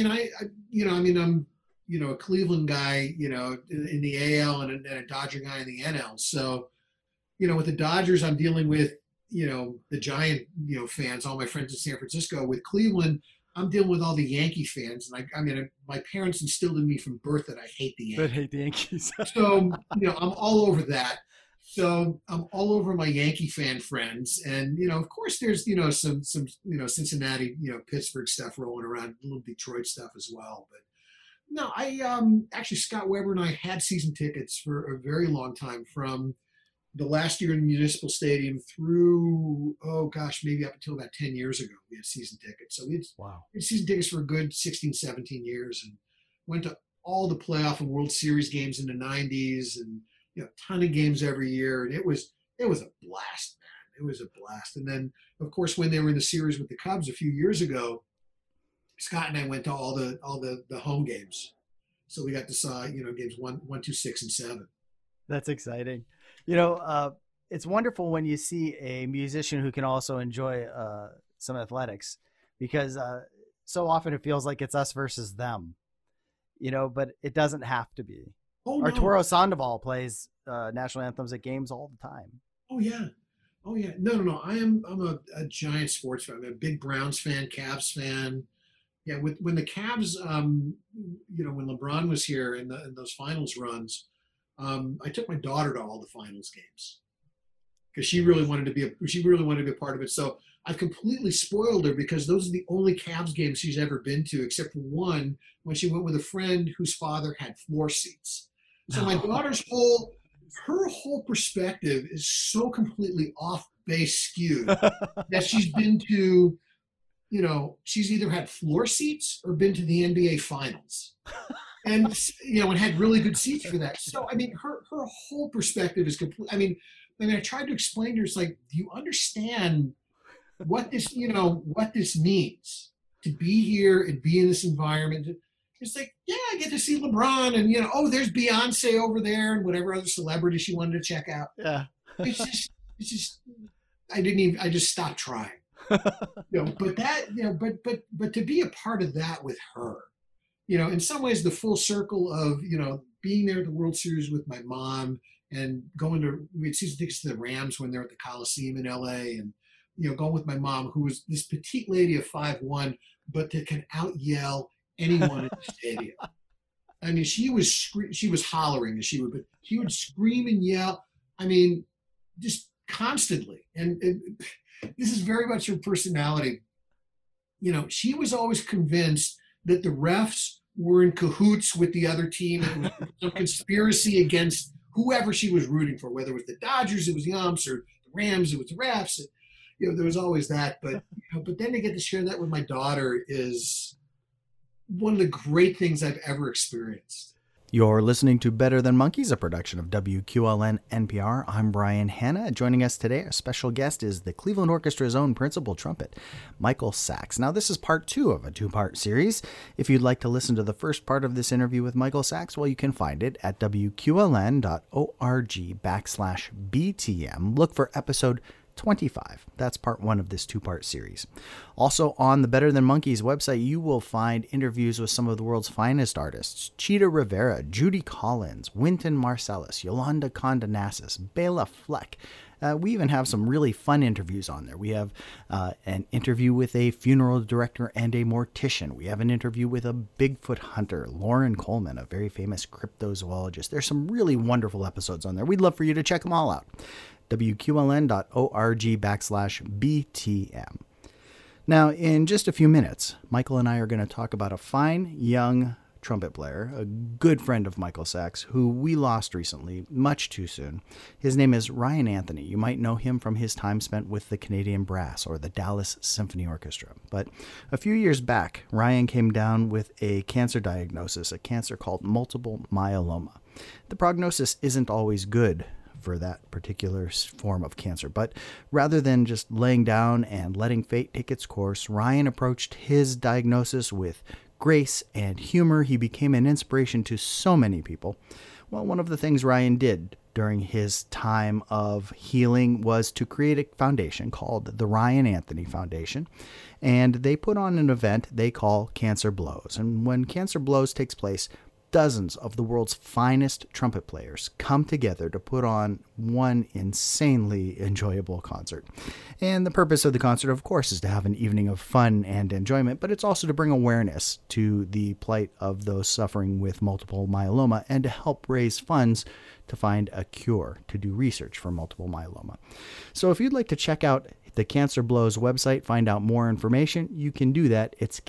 I'm a Cleveland guy, in the AL and a Dodger guy in the NL. So, with the Dodgers, I'm dealing with, the Giant, fans, all my friends in San Francisco. With Cleveland, I'm dealing with all the Yankee fans, and my parents instilled in me from birth that I hate the Yankees. But hate the Yankees. So, I'm all over that. So I'm all over my Yankee fan friends, and of course, there's some Cincinnati, Pittsburgh stuff rolling around, a little Detroit stuff as well. But no, I actually Scott Weber and I had season tickets for a very long time, from the last year in the Municipal Stadium through, maybe up until about 10 years ago, we had season tickets. So we had season tickets for a good 16, 17 years, and went to all the playoff and World Series games in the 90s, and a ton of games every year. And it was a blast, man. It was a blast. And then, of course, when they were in the series with the Cubs a few years ago, Scott and I went to all the home games. So we got to saw, games 1, 2, 6, and 7. That's exciting. It's wonderful when you see a musician who can also enjoy some athletics. because so often it feels like it's us versus them, but it doesn't have to be. Oh no. Arturo Sandoval plays national anthems at games all the time. Oh yeah. Oh yeah. No. I'm a giant sports fan. I'm a big Browns fan, Cavs fan. Yeah, when the Cavs, when LeBron was here in those finals runs, I took my daughter to all the finals games because she really wanted to be a part of it. So I've completely spoiled her because those are the only Cavs games she's ever been to, except for one when she went with a friend whose father had floor seats. So my daughter's whole perspective is so completely off base skewed that she's been to, she's either had floor seats or been to the NBA finals. And and had really good seats for that. So I mean, her whole perspective is complete. I tried to explain to her, it's like, do you understand what this means to be here and be in this environment? It's like, yeah, I get to see LeBron and there's Beyonce over there and whatever other celebrity she wanted to check out. Yeah. It's just I just stopped trying. But to be a part of that with her, in some ways the full circle of, being there at the World Series with my mom and we had season tickets to the Rams when they're at the Coliseum in LA, and, going with my mom, who was this petite lady of 5'1", but that can out yell anyone in the stadium. I mean, she was hollering as she would scream and yell. I mean, just constantly. And this is very much her personality. She was always convinced that the refs were in cahoots with the other team. It was some conspiracy against whoever she was rooting for, whether it was the Dodgers, it was the umps, or the Rams, it was the refs. There was always that. But but then to get to share that with my daughter is one of the great things I've ever experienced. You're listening to Better Than Monkeys, a production of WQLN NPR. I'm Brian Hanna. Joining us today, our special guest is the Cleveland Orchestra's own principal trumpet, Michael Sachs. Now, this is part 2 of a 2-part series. If you'd like to listen to the first part of this interview with Michael Sachs, well, you can find it at WQLN.org/BTM. Look for episode 25. That's part 1 of this 2-part series. Also on the Better Than Monkeys website, you will find interviews with some of the world's finest artists: Chita Rivera, Judy Collins, Wynton Marsalis, Yolanda Condonassis, Bela Fleck. We even have some really fun interviews on there. We have an interview with a funeral director and a mortician. We have an interview with a Bigfoot hunter, Lauren Coleman, a very famous cryptozoologist. There's some really wonderful episodes on there. We'd love for you to check them all out. WQLN.org/BTM. Now, in just a few minutes, Michael and I are going to talk about a fine young trumpet player, a good friend of Michael Sachs, who we lost recently, much too soon. His name is Ryan Anthony. You might know him from his time spent with the Canadian Brass or the Dallas Symphony Orchestra. But a few years back, Ryan came down with a cancer diagnosis, a cancer called multiple myeloma. The prognosis isn't always good for that particular form of cancer. But rather than just laying down and letting fate take its course, Ryan approached his diagnosis with grace and humor. He became an inspiration to so many people. Well, one of the things Ryan did during his time of healing was to create a foundation called the Ryan Anthony Foundation. And they put on an event they call Cancer Blows. And when Cancer Blows takes place, dozens of the world's finest trumpet players come together to put on one insanely enjoyable concert. And the purpose of the concert, of course, is to have an evening of fun and enjoyment, but it's also to bring awareness to the plight of those suffering with multiple myeloma and to help raise funds to find a cure, to do research for multiple myeloma. So if you'd like to check out the Cancer Blows website, find out more information, you can do that. It's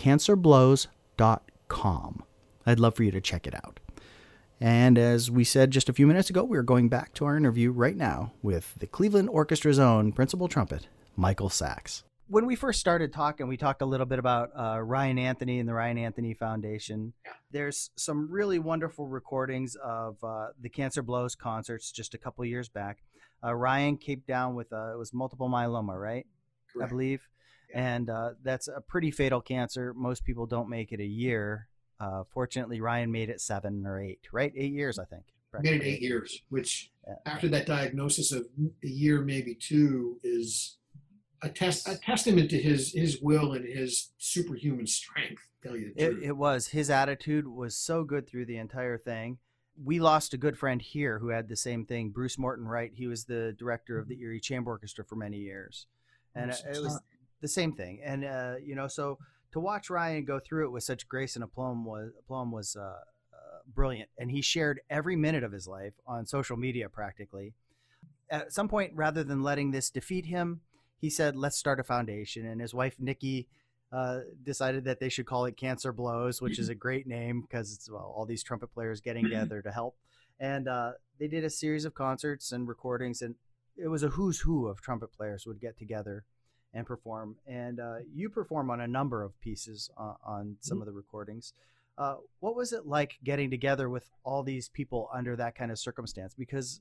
cancerblows.com. I'd love for you to check it out. And as we said just a few minutes ago, we're going back to our interview right now with the Cleveland Orchestra's own principal trumpet, Michael Sachs. When we first started talking, we talked a little bit about Ryan Anthony and the Ryan Anthony Foundation. There's some really wonderful recordings of the Cancer Blows concerts just a couple of years back. Ryan came down with it was multiple myeloma, right? Correct. I believe. Yeah. And that's a pretty fatal cancer. Most people don't make it a year. Fortunately, Ryan made it 7 or 8, right? 8 years, I think. Made it 8 years, which after that diagnosis of a year, maybe 2, is a testament to his will and his superhuman strength. To tell you the truth. It was. His attitude was so good through the entire thing. We lost a good friend here who had the same thing. Bruce Morton Wright. He was the director of the Erie Chamber Orchestra for many years, and it was the same thing. And so to watch Ryan go through it with such grace and aplomb was brilliant. And he shared every minute of his life on social media practically. At some point, rather than letting this defeat him, he said, "Let's start a foundation." And his wife Nikki decided that they should call it Cancer Blows, which is a great name because it's all these trumpet players getting together to help. And they did a series of concerts and recordings, and it was a who's who of trumpet players would get together and perform. And you perform on a number of pieces on some of the recordings. What was it like getting together with all these people under that kind of circumstance? Because,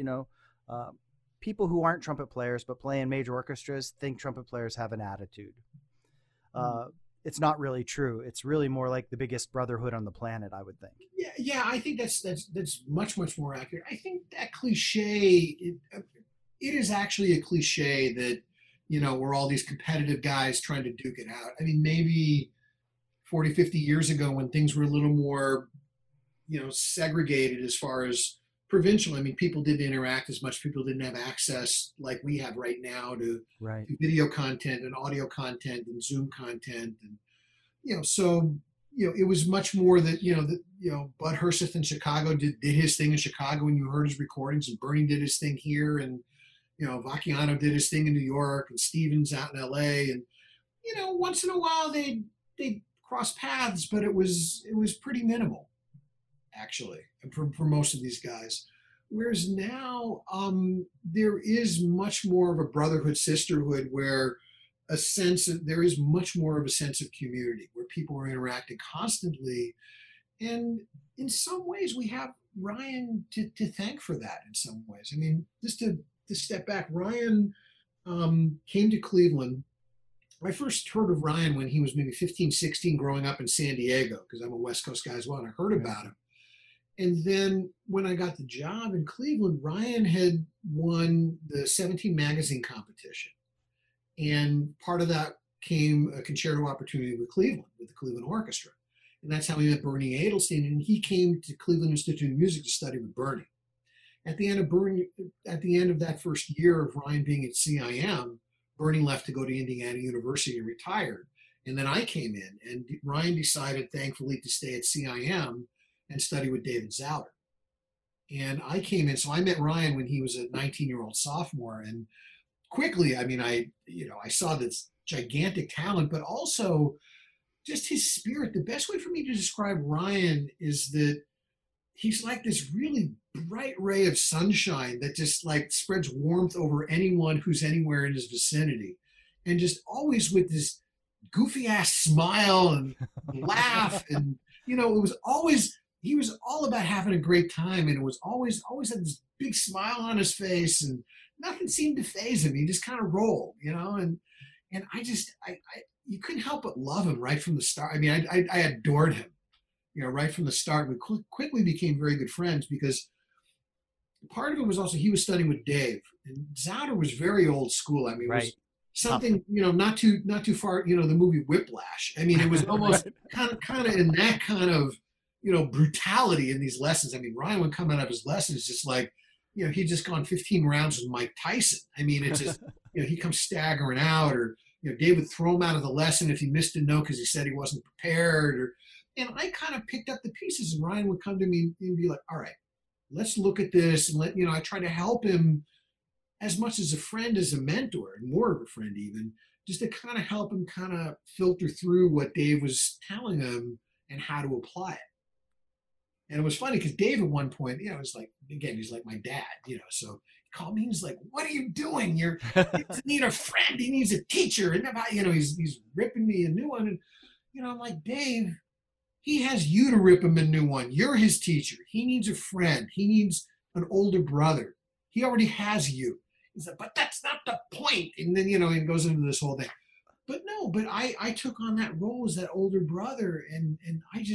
people who aren't trumpet players but play in major orchestras think trumpet players have an attitude. It's not really true. It's really more like the biggest brotherhood on the planet, I would think. Yeah. I think that's much more accurate. I think that cliche it is actually a cliche that we're all these competitive guys trying to duke it out. I mean, maybe 40, 50 years ago when things were a little more segregated as far as provincial. I mean, people didn't interact as much. People didn't have access like we have right now to video content and audio content and Zoom content, and so it was much more that Bud Herseth in Chicago did his thing in Chicago, and you heard his recordings, and Bernie did his thing here, and Vacchiano did his thing in New York, and Stevens out in L.A., and once in a while they cross paths, but it was pretty minimal, actually, for most of these guys. Whereas now there is much more of a brotherhood, sisterhood, where there is much more of a sense of community, where people are interacting constantly. And in some ways we have Ryan to thank for that in some ways. I mean, just to step back, Ryan came to Cleveland. I first heard of Ryan when he was maybe 15, 16, growing up in San Diego, because I'm a West Coast guy as well, and I heard about him. And then when I got the job in Cleveland, Ryan had won the 17 magazine competition. And part of that came a concerto opportunity with Cleveland, with the Cleveland Orchestra. And that's how we met Bernie Edelstein. And he came to Cleveland Institute of Music to study with Bernie. At the end of that first year of Ryan being at CIM, Bernie left to go to Indiana University and retired. And then I came in, and Ryan decided, thankfully, to stay at CIM and study with David Zauder. And I came in, so I met Ryan when he was a 19-year-old sophomore. And quickly, I mean, I saw this gigantic talent, but also just his spirit. The best way for me to describe Ryan is that he's like this really bright ray of sunshine that just like spreads warmth over anyone who's anywhere in his vicinity. And just always with this goofy ass smile and laugh. And, it was always, he was all about having a great time. And it was always had this big smile on his face, and nothing seemed to faze him. He just kind of rolled, and I you couldn't help but love him right from the start. I mean, I adored him, right from the start. We quickly became very good friends because part of it was also he was studying with Dave, and Zauder was very old school. I mean, it was something, not too far, the movie Whiplash. I mean, it was almost kind of in that kind of, brutality in these lessons. I mean, Ryan would come out of his lessons just like, he'd just gone 15 rounds with Mike Tyson. I mean, it's just, he comes staggering out, or, Dave would throw him out of the lesson if he missed a note because he said he wasn't prepared. And I kind of picked up the pieces, and Ryan would come to me and be like, all right, let's look at this. And I try to help him as much as a friend, as a mentor, and more of a friend even, just to kind of help him kind of filter through what Dave was telling him and how to apply it. And it was funny because Dave at one point, was like, again, he's like my dad, so he called me. He was like, what are you doing? He need a friend. He needs a teacher. And he's ripping me a new one. And, I'm like, Dave, he has you to rip him a new one. You're his teacher. He needs a friend. He needs an older brother. He already has you. He's like, but that's not the point. And then, he goes into this whole thing. But no, I took on that role as that older brother. And I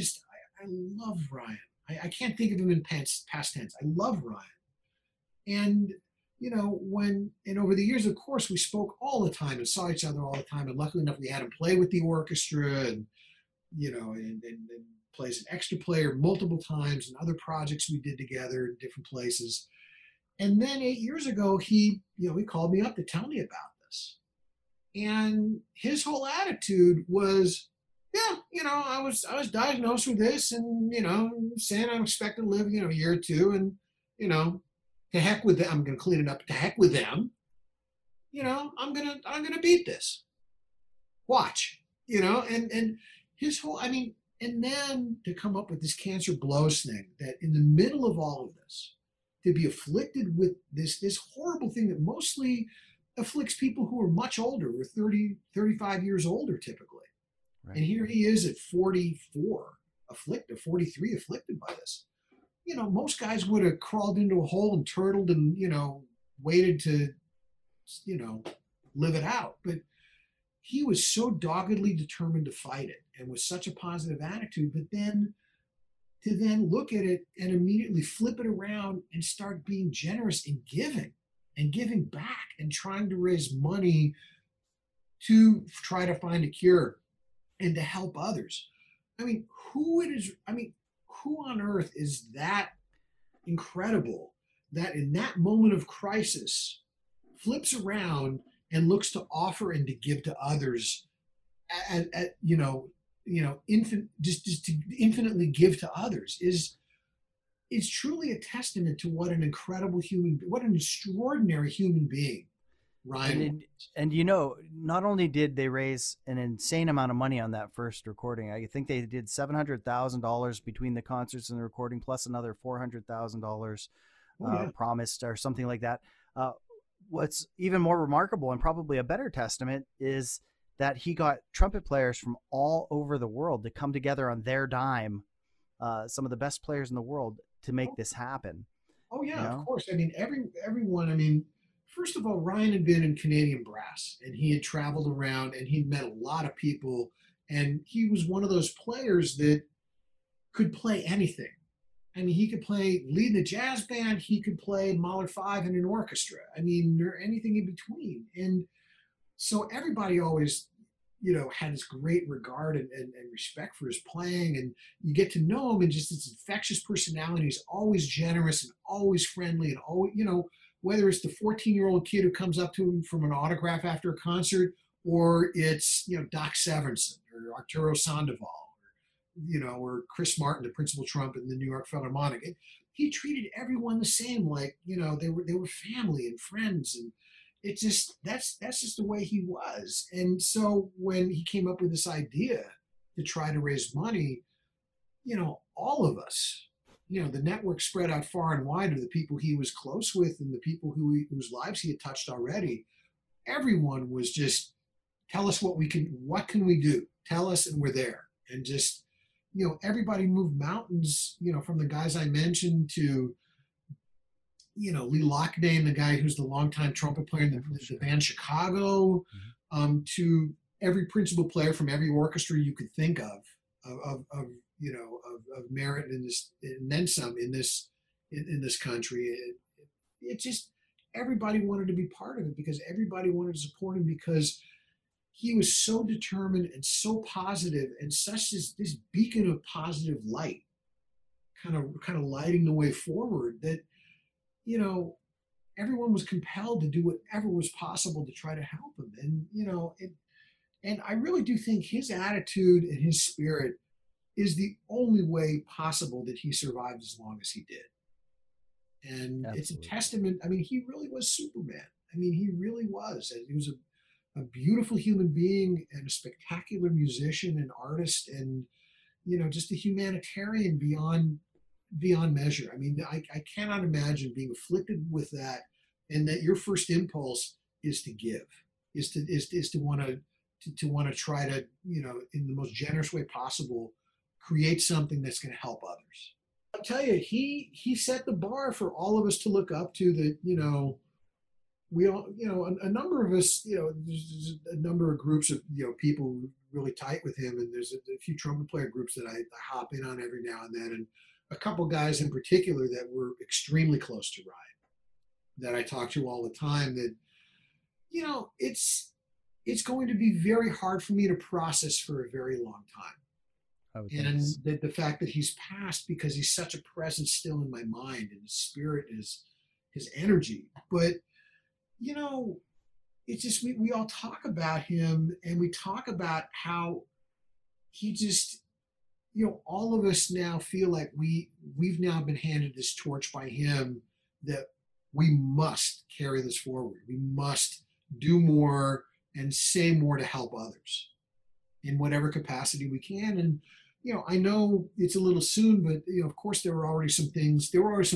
love Ryan. I can't think of him in past tense. I love Ryan. And and over the years, of course, we spoke all the time and saw each other all the time. And luckily enough, we had him play with the orchestra and, and plays an extra player multiple times and other projects we did together in different places. And then 8 years ago, he called me up to tell me about this. And his whole attitude was, yeah, I was diagnosed with this, and saying I'm expected to live, a year or two, and you know, to heck with them. I'm going to clean it up. To heck with them. I'm gonna beat this. Watch, and his whole, and then to come up with this cancer blows thing that in the middle of all of this, to be afflicted with this horrible thing that mostly afflicts people who are much older, or 30, 35 years older typically. Right. And here he is at 44, afflicted, 43, afflicted by this. Most guys would have crawled into a hole and turtled and, waited to, you know, live it out. But he was so doggedly determined to fight it and with such a positive attitude. But then to then look at it and immediately flip it around and start being generous and giving back and trying to raise money to try to find a cure and to help others. Who on earth is that incredible that in that moment of crisis flips around and looks to offer and to give to others at just to infinitely give to others is truly a testament to what an incredible what an extraordinary human being Ryan. And not only did they raise an insane amount of money on that first recording, I think they did $700,000 between the concerts and the recording, plus another $400,000 promised or something like that. What's even more remarkable and probably a better testament is that he got trumpet players from all over the world to come together on their dime, some of the best players in the world, to make this happen. Oh yeah, of course. Everyone. First of all, Ryan had been in Canadian brass and he had traveled around and he'd met a lot of people. And he was one of those players that could play anything. He could play lead in a jazz band, he could play Mahler 5 in an orchestra. Or anything in between. And so everybody always, had this great regard and respect for his playing. And you get to know him and just his infectious personality. He's always generous and always friendly and always, whether it's the 14-year-old kid who comes up to him from an autograph after a concert, or it's, Doc Severinsen or Arturo Sandoval, or Chris Martin, the principal trumpet in the New York Philharmonic. He treated everyone the same, like, they were family and friends. And that's just the way he was. And so when he came up with this idea to try to raise money, all of us, the network spread out far and wide of the people he was close with and the people whose lives he had touched already. Everyone was just, tell us what can we do? Tell us and we're there. And just, everybody moved mountains, from the guys I mentioned to, Lee Lockday, the guy who's the longtime trumpet player in the band Chicago, to every principal player from every orchestra you could think of merit in this, and then some in this country. It just, everybody wanted to be part of it because everybody wanted to support him because he was so determined and so positive and such this beacon of positive light, kind of lighting the way forward, that everyone was compelled to do whatever was possible to try to help him. And I really do think his attitude and his spirit is the only way possible that he survived as long as he did. And Absolutely. It's a testament. He really was Superman. He really was. And he was a beautiful human being and a spectacular musician and artist and, just a humanitarian beyond measure. I cannot imagine being afflicted with that, and that your first impulse is to give, is to want to try to, in the most generous way possible, create something that's going to help others. I'll tell you, he set the bar for all of us to look up to. That we all, a number of us, there's a number of groups of people really tight with him, and there's a few trumpet player groups that I hop in on every now and then, and a couple guys in particular that were extremely close to Ryan. that I talk to all the time that, it's going to be very hard for me to process for a very long time. I would think. And the fact that he's passed, because he's such a presence still in my mind, and his spirit is his energy. But, you know, it's just, we all talk about him, and we talk about how he just, all of us now feel like we've now been handed this torch by him, that we must carry this forward. We must do more and say more to help others in whatever capacity we can. And, I know it's a little soon, but, of course there were already some things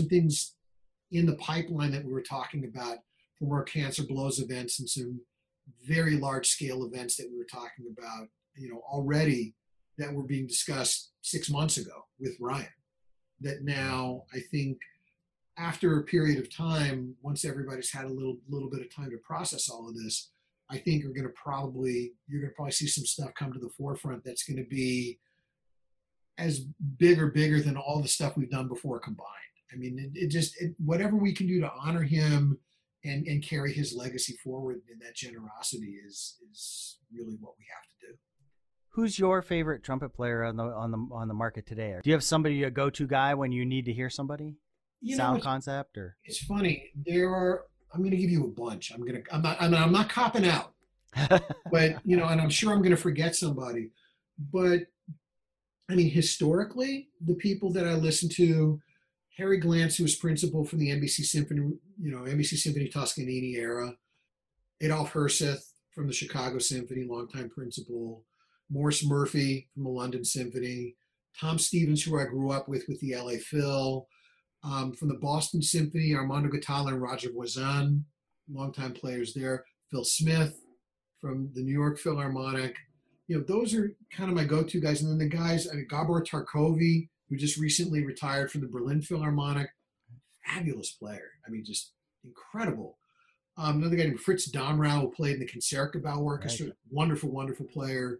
in the pipeline that we were talking about for more Cancer Blows events, and some very large scale events that we were talking about, already, that were being discussed 6 months ago with Ryan. That now, I think, after a period of time, once everybody's had a little bit of time to process all of this, I think you're going to probably see some stuff come to the forefront that's going to be as bigger than all the stuff we've done before combined. I mean, whatever we can do to honor him and carry his legacy forward, and that generosity is really what we have to do. Who's your favorite trumpet player on the market today? Or do you have somebody, a go-to guy when you need to hear somebody? Sound concept, or? It's funny. I'm going to give you a bunch. I'm not copping out, but, and I'm sure I'm going to forget somebody, but I mean, historically, the people that I listen to, Harry Glantz, who was principal from the NBC Symphony Toscanini era, Adolf Herseth from the Chicago Symphony, longtime principal, Maurice Murphy from the London Symphony, Tom Stevens, who I grew up with the LA Phil, from the Boston Symphony, Armando Gatala and Roger Voisin, longtime players there, Phil Smith from the New York Philharmonic. Those are kind of my go-to guys. And then the guys, Gabor Tarkovi, who just recently retired from the Berlin Philharmonic, fabulous player. I mean, just incredible. Another guy named Fritz Domrau, who played in the Concertgebouw Orchestra, right. Wonderful player.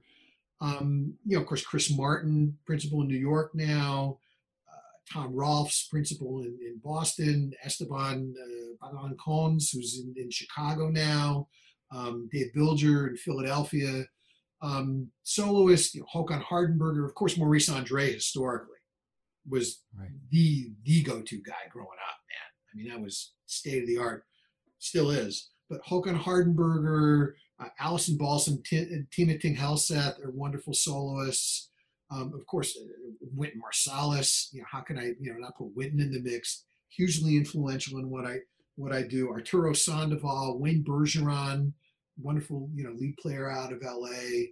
Of course, Chris Martin, principal in New York now. Tom Rolfs, principal in Boston. Esteban Balancons, who's in Chicago now. Dave Bilger in Philadelphia. Soloist, Håkan Hardenberger. Of course, Maurice Andre historically was right. the go-to guy growing up, man. I mean, that was state of the art, still is. But Håkan Hardenberger, Alison Balsam, Tina Ting Helseth are wonderful soloists. Of course, Wynton Marsalis. How can I, not put Wynton in the mix? Hugely influential in what I do. Arturo Sandoval, Wayne Bergeron, wonderful, lead player out of LA.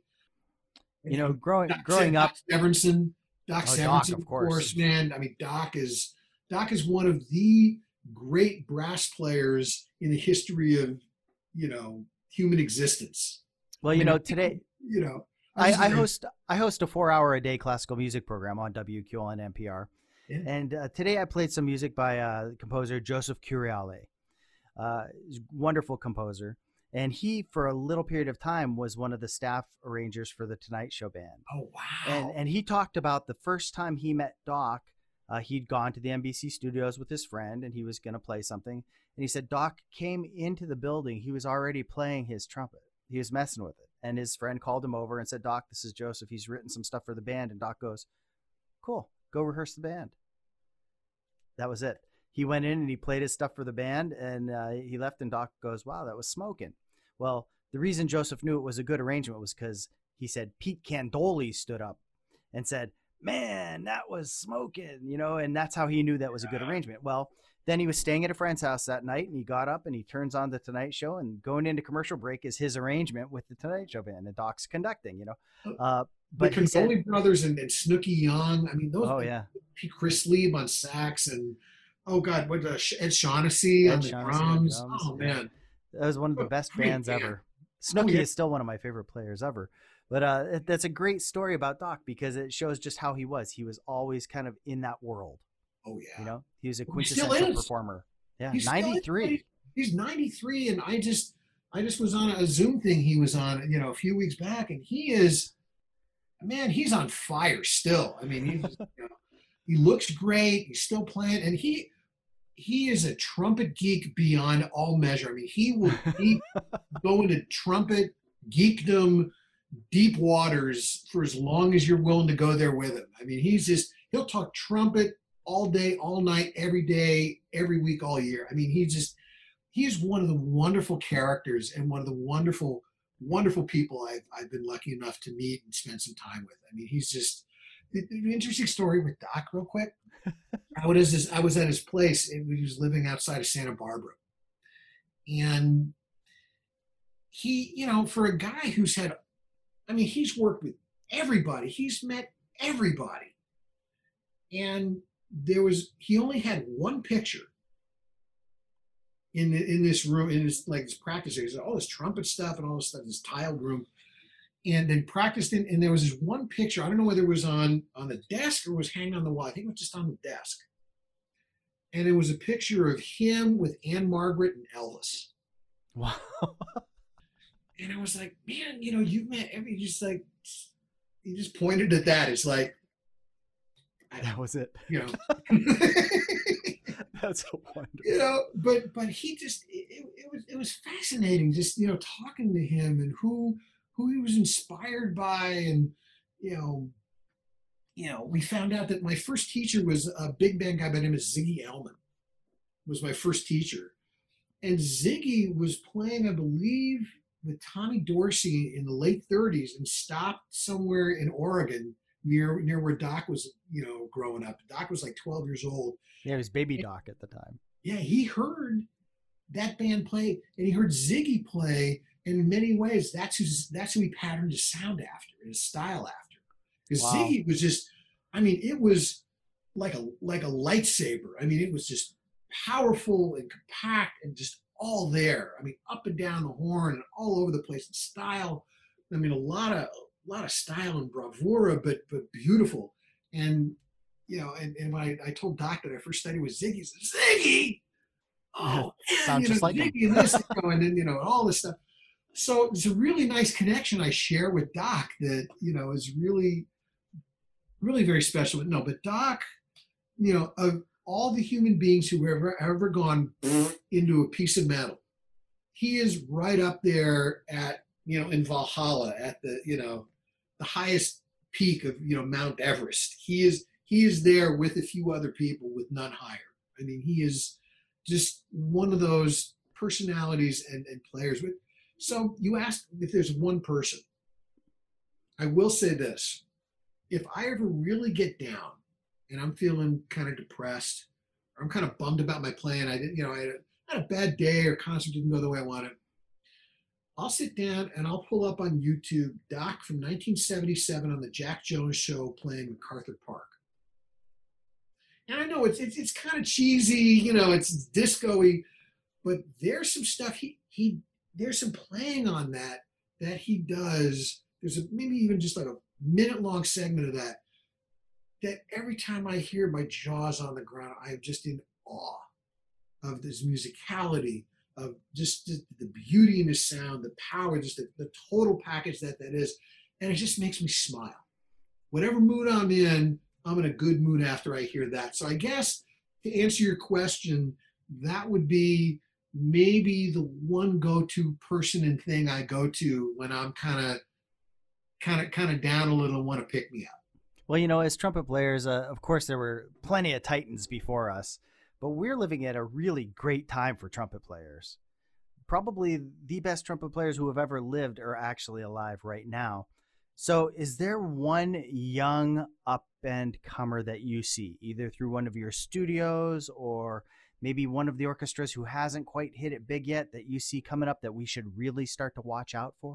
Growing up, Doc Severinsen, of course, man. I mean, Doc is one of the great brass players in the history of, human existence. Well, today, I host a 4-hour-a-day classical music program on WQL and NPR. Yeah. And today I played some music by composer Joseph Curiale. Wonderful composer. And he, for a little period of time, was one of the staff arrangers for the Tonight Show band. Oh, wow. And he talked about the first time he met Doc, he'd gone to the NBC studios with his friend, and he was going to play something. And he said Doc came into the building. He was already playing his trumpet. He was messing with it. And his friend called him over and said, Doc, this is Joseph. He's written some stuff for the band. And Doc goes, cool, go rehearse the band. That was it. He went in and he played his stuff for the band, and he left, and Doc goes, wow, that was smoking. Well, the reason Joseph knew it was a good arrangement was because he said Pete Candoli stood up and said, man, that was smoking, and that's how he knew that was a good arrangement. Well, then he was staying at a friend's house that night, and he got up and he turns on the Tonight Show, and going into commercial break is his arrangement with the Tonight Show band, and Doc's conducting, But the Candoli brothers and Snooky Young, I mean, those. Oh, yeah. Chris Lieb on sax, and Ed Shaughnessy on the drums. Oh, man. That was one of the best bands ever. Snooky is still one of my favorite players ever. But that's a great story about Doc, because it shows just how he was. He was always kind of in that world. Oh, yeah. He was a quintessential performer. Yeah, 93. He's 93, and I just was on a Zoom thing he was on, a few weeks back, and he's on fire still. I mean, he looks great. He's still playing, and he he is a trumpet geek beyond all measure. I mean, he go into trumpet geekdom deep waters for as long as you're willing to go there with him. I mean, he'll talk trumpet all day, all night, every day, every week, all year. I mean, he is one of the wonderful characters and one of the wonderful people I've been lucky enough to meet and spend some time with. I mean, he's just an interesting story with Doc, real quick. I was at his place and he was living outside of Santa Barbara. And he, for a guy who's had, I mean, he's worked with everybody. He's met everybody. And he only had one picture in this room, in this practice area. All this trumpet stuff and all this stuff, this tiled room. And then practiced in, and there was this one picture. I don't know whether it was on the desk or was hanging on the wall. I think it was just on the desk. And it was a picture of him with Anne Margaret and Elvis. Wow. And I was like, man, you've met every, he just pointed at that. It's like, that was it. That's so wonderful. But he just, it was fascinating just, talking to him and who he was inspired by. And, we found out that my first teacher was a big band guy by the name of Ziggy Elman, was my first teacher. And Ziggy was playing, I believe, with Tommy Dorsey in the late 30s and stopped somewhere in Oregon near where Doc was, growing up. Doc was like 12 years old. Yeah, he was baby Doc at the time. Yeah, he heard that band play and he heard Ziggy play. And in many ways, that's who he patterned his sound after, his style after. Because wow. Ziggy was just, I mean, it was like a lightsaber. I mean, it was just powerful and compact and just all there. I mean, up and down the horn and all over the place. And style, I mean, a lot of style and bravura, but beautiful. And and when I told Doc that I first studied with Ziggy, he said, Ziggy! Oh, man, sounds just like Ziggy him. And this, and then, all this stuff. So it's a really nice connection I share with Doc that, is really, really very special. But Doc, of all the human beings who have ever gone into a piece of metal, he is right up there at, in Valhalla at the, the highest peak of, Mount Everest. He is there with a few other people with none higher. I mean, he is just one of those personalities and players. But so you asked if there's one person. I will say this. If I ever really get down and I'm feeling kind of depressed, or I'm kind of bummed about my playing, I had a bad day or concert didn't go the way I wanted, I'll sit down and I'll pull up on YouTube Doc from 1977 on the Jack Jones Show playing MacArthur Park. And I know it's kind of cheesy, it's disco-y, but there's some stuff there's some playing on that he does. There's maybe even just like a minute-long segment of that every time I hear, my jaw's on the ground. I am just in awe of this musicality, of just the beauty in the sound, the power, just the total package that is. And it just makes me smile. Whatever mood I'm in a good mood after I hear that. So I guess to answer your question, that would be maybe the one go-to person and thing I go to when I'm kind of down a little and want to pick me up. Well, as trumpet players, of course, there were plenty of titans before us, but we're living at a really great time for trumpet players. Probably the best trumpet players who have ever lived are actually alive right now. So is there one young up-and-comer that you see, either through one of your studios or maybe one of the orchestras who hasn't quite hit it big yet, that you see coming up that we should really start to watch out for?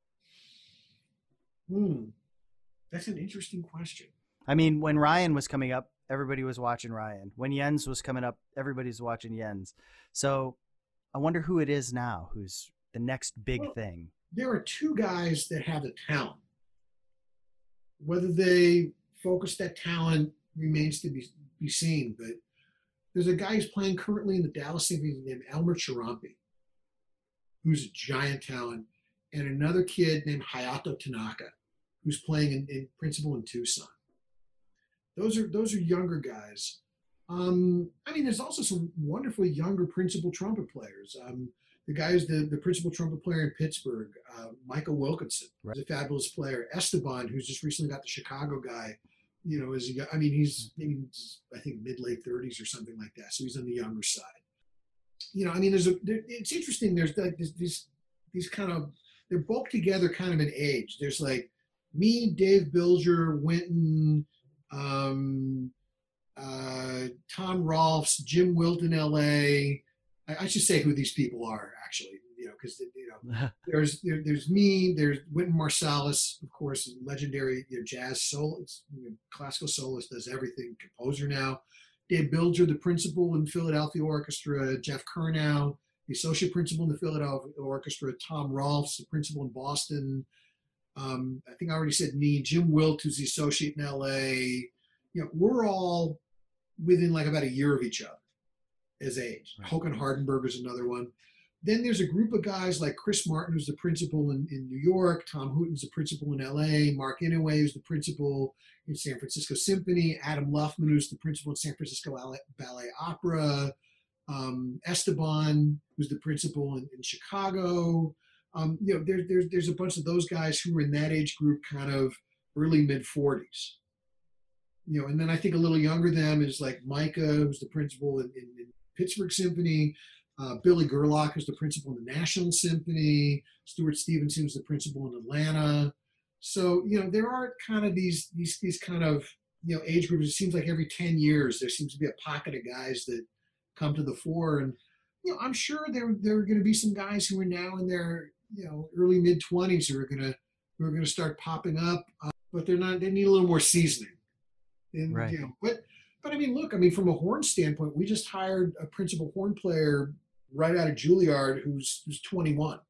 That's an interesting question. I mean, when Ryan was coming up, everybody was watching Ryan. When Jens was coming up, everybody's watching Jens. So I wonder who it is now, who's the next big thing. There are two guys that have the talent. Whether they focus that talent remains to be seen, but there's a guy who's playing currently in the Dallas Symphony named Elmer Chirampi, who's a giant talent, and another kid named Hayato Tanaka, who's playing in principal in Tucson. Those are younger guys. I mean, there's also some wonderful younger principal trumpet players. The guy who's the principal trumpet player in Pittsburgh, Michael Wilkinson, Right. is a fabulous player. Esteban, who's just recently got the Chicago guy, is I mean, he's maybe I think mid late 30s or something like that. So he's on the younger side. I mean, it's interesting. There's like these kind of they're bulked together kind of in age. There's like me, Dave Bilger, Winton, um, Tom Rolfs, Jim Wilt in L.A. I should say who these people are actually, because there's me, there's Wynton Marsalis, of course, legendary jazz soloist, classical soloist, does everything, composer now. Dave Bilger, the principal in Philadelphia Orchestra, Jeff Curnow, the associate principal in the Philadelphia Orchestra, Tom Rolfs, the principal in Boston. I think I already said me, Jim Wilt, who's the associate in LA. We're all within like about a year of each other as age. Right. Håkan Hardenberg is another one. Then there's a group of guys like Chris Martin, who's the principal in New York, Tom Hooton's the principal in LA, Mark Inouye, who's the principal in San Francisco Symphony, Adam Luffman, who's the principal in San Francisco Ballet Opera, Esteban, who's the principal in Chicago. There's a bunch of those guys who are in that age group, kind of early mid 40s. And then I think a little younger than them is like Micah, who's the principal in Pittsburgh Symphony, Billy Gerlach, who's the principal in the National Symphony, Stuart Stevenson, who's the principal in Atlanta. So, there are kind of these kind of, age groups. It seems like every 10 years, there seems to be a pocket of guys that come to the fore. And, I'm sure there are going to be some guys who are now in their, early mid 20s who are going to start popping up, but they need a little more seasoning. And, right. But I mean, look, from a horn standpoint, we just hired a principal horn player right out of Juilliard who's 21,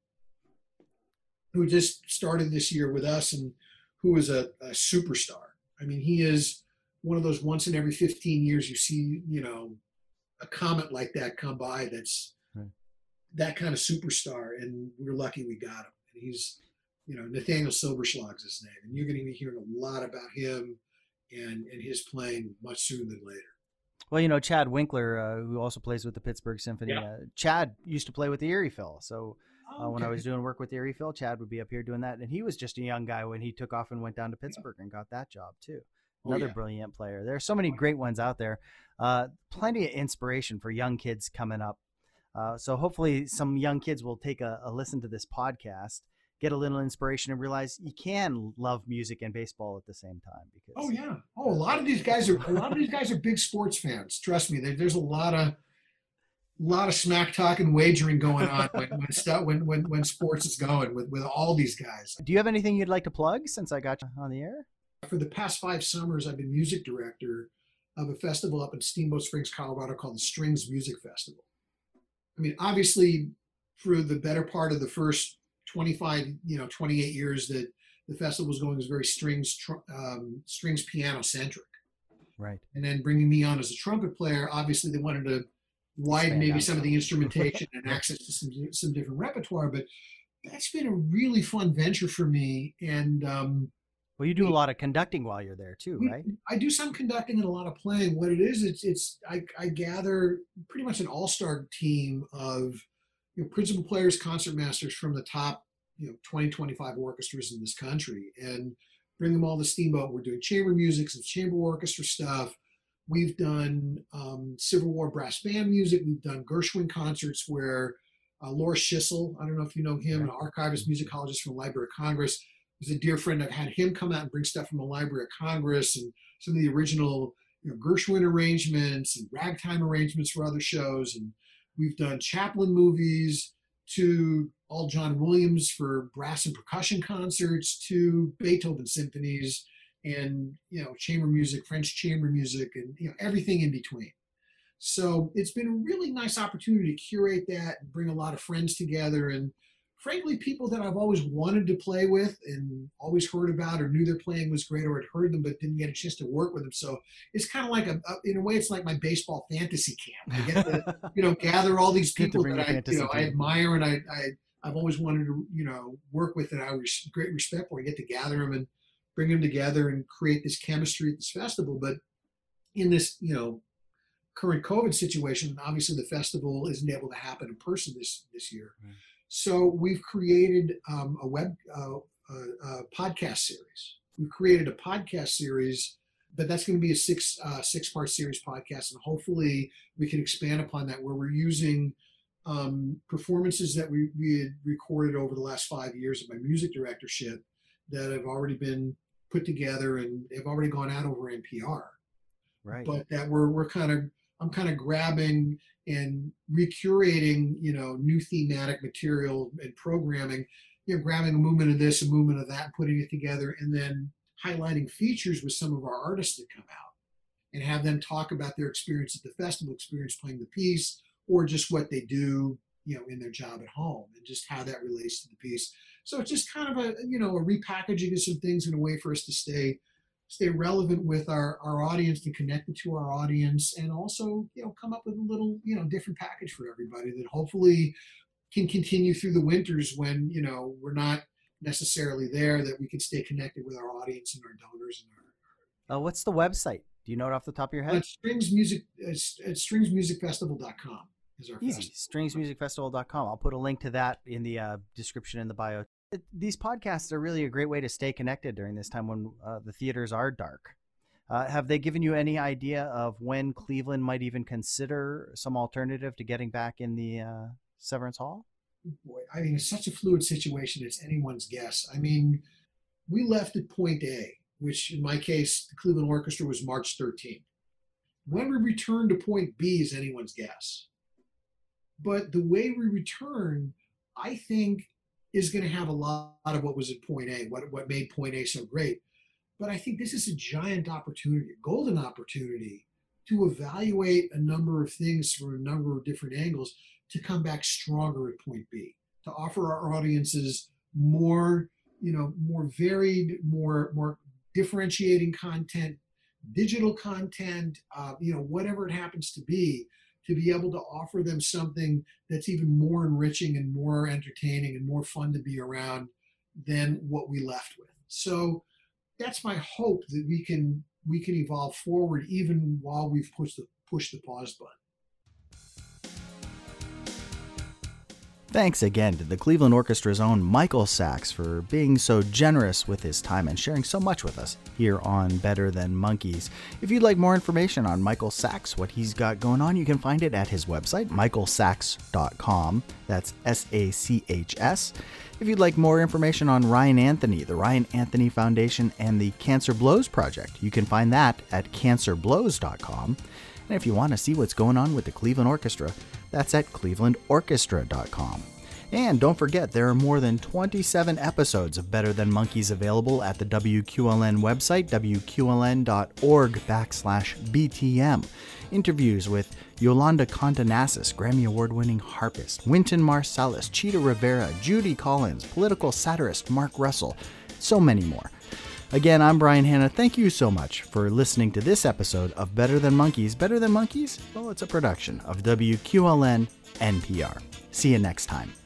who just started this year with us and who is a superstar. I mean, he is one of those once in every 15 years you see, a comet like that come by that's right. That kind of superstar, and we're lucky we got him. And he's, Nathaniel Silberschlag's his name, and you're going to be hearing a lot about him and his playing much sooner than later. Well, Chad Winkler, who also plays with the Pittsburgh Symphony, yeah. Chad used to play with the Erie Phil. So when I was doing work with the Erie Phil, Chad would be up here doing that. And he was just a young guy when he took off and went down to Pittsburgh and got that job too. Another brilliant player. There are so many great ones out there. Plenty of inspiration for young kids coming up. So hopefully some young kids will take a listen to this podcast, get a little inspiration, and realize you can love music and baseball at the same time. Because a lot of these guys are big sports fans. Trust me, there's a lot of smack talk and wagering going on when sports is going with all these guys. Do you have anything you'd like to plug since I got you on the air? For the past 5 summers, I've been music director of a festival up in Steamboat Springs, Colorado called the Strings Music Festival. I mean, obviously, for the better part of the first 28 years that the festival was going, was very strings piano centric. Right. And then bringing me on as a trumpet player, obviously they wanted to widen maybe some of the instrumentation and access to some different repertoire, but that's been a really fun venture for me. And well, you do a lot of conducting while you're there too, right? I do some conducting and a lot of playing. What it is, I gather pretty much an all-star team of principal players, concertmasters from the top 20, 25 orchestras in this country, and bring them all to Steamboat. We're doing chamber music, some chamber orchestra stuff. We've done Civil War brass band music. We've done Gershwin concerts where Laura Schissel, I don't know if you know him, an archivist, musicologist from the Library of Congress, was a dear friend. I've had him come out and bring stuff from the Library of Congress and some of the original Gershwin arrangements and ragtime arrangements for other shows. And we've done Chaplin movies to all John Williams for brass and percussion concerts to Beethoven symphonies and, chamber music, French chamber music, and, everything in between. So it's been a really nice opportunity to curate that and bring a lot of friends together. And frankly, people that I've always wanted to play with and always heard about or knew their playing was great or had heard them but didn't get a chance to work with them. So it's kind of like, in a way, it's like my baseball fantasy camp. I get to, gather all these people that I admire and I've always wanted to, work with and I have great respect for. I get to gather them and bring them together and create this chemistry at this festival. But in this, current COVID situation, obviously the festival isn't able to happen in person this year. Right. So we've created a web podcast series. We've created a podcast series, but that's going to be a six-part series podcast, and hopefully we can expand upon that, where we're using performances that we had recorded over the last 5 years of my music directorship that have already been put together and have already gone out over NPR. Right. But that I'm kind of grabbing and recurating, new thematic material and programming, grabbing a movement of this, a movement of that, and putting it together, and then highlighting features with some of our artists that come out and have them talk about their experience at the festival, experience playing the piece, or just what they do, in their job at home, and just how that relates to the piece. So it's just kind of a repackaging of some things in a way for us to stay relevant with our audience, to connect it to our audience, and also, come up with a little, different package for everybody that hopefully can continue through the winters when, we're not necessarily there, that we can stay connected with our audience and our donors. And what's the website? Do you know it off the top of your head? It's stringsmusicfestival.com is our Easy. festival. Stringsmusicfestival.com. I'll put a link to that in the description in the bio. These podcasts are really a great way to stay connected during this time when the theaters are dark. Have they given you any idea of when Cleveland might even consider some alternative to getting back in the Severance Hall? Boy, I mean, it's such a fluid situation. It's anyone's guess. I mean, we left at point A, which in my case, the Cleveland Orchestra, was March 13th. When we return to point B is anyone's guess. But the way we return, I think, is going to have a lot of what was at point A, what made point A so great. But I think this is a giant opportunity, a golden opportunity, to evaluate a number of things from a number of different angles, to come back stronger at point B, to offer our audiences more, more varied, more differentiating content, digital content, whatever it happens to be able to offer them something that's even more enriching and more entertaining and more fun to be around than what we left with. So that's my hope, that we can evolve forward even while we've pushed the pause button. Thanks again to the Cleveland Orchestra's own Michael Sachs for being so generous with his time and sharing so much with us here on Better Than Monkeys. If you'd like more information on Michael Sachs, what he's got going on, you can find it at his website, michaelsachs.com. That's SACHS. If you'd like more information on Ryan Anthony, the Ryan Anthony Foundation, and the Cancer Blows Project, you can find that at cancerblows.com. And if you want to see what's going on with the Cleveland Orchestra, that's at clevelandorchestra.com. And don't forget, there are more than 27 episodes of Better Than Monkeys available at the WQLN website, wqln.org/BTM. Interviews with Yolanda Contanassis, Grammy Award-winning harpist, Wynton Marsalis, Cheetah Rivera, Judy Collins, political satirist Mark Russell, so many more. Again, I'm Brian Hanna. Thank you so much for listening to this episode of Better Than Monkeys. Better Than Monkeys? Well, it's a production of WQLN NPR. See you next time.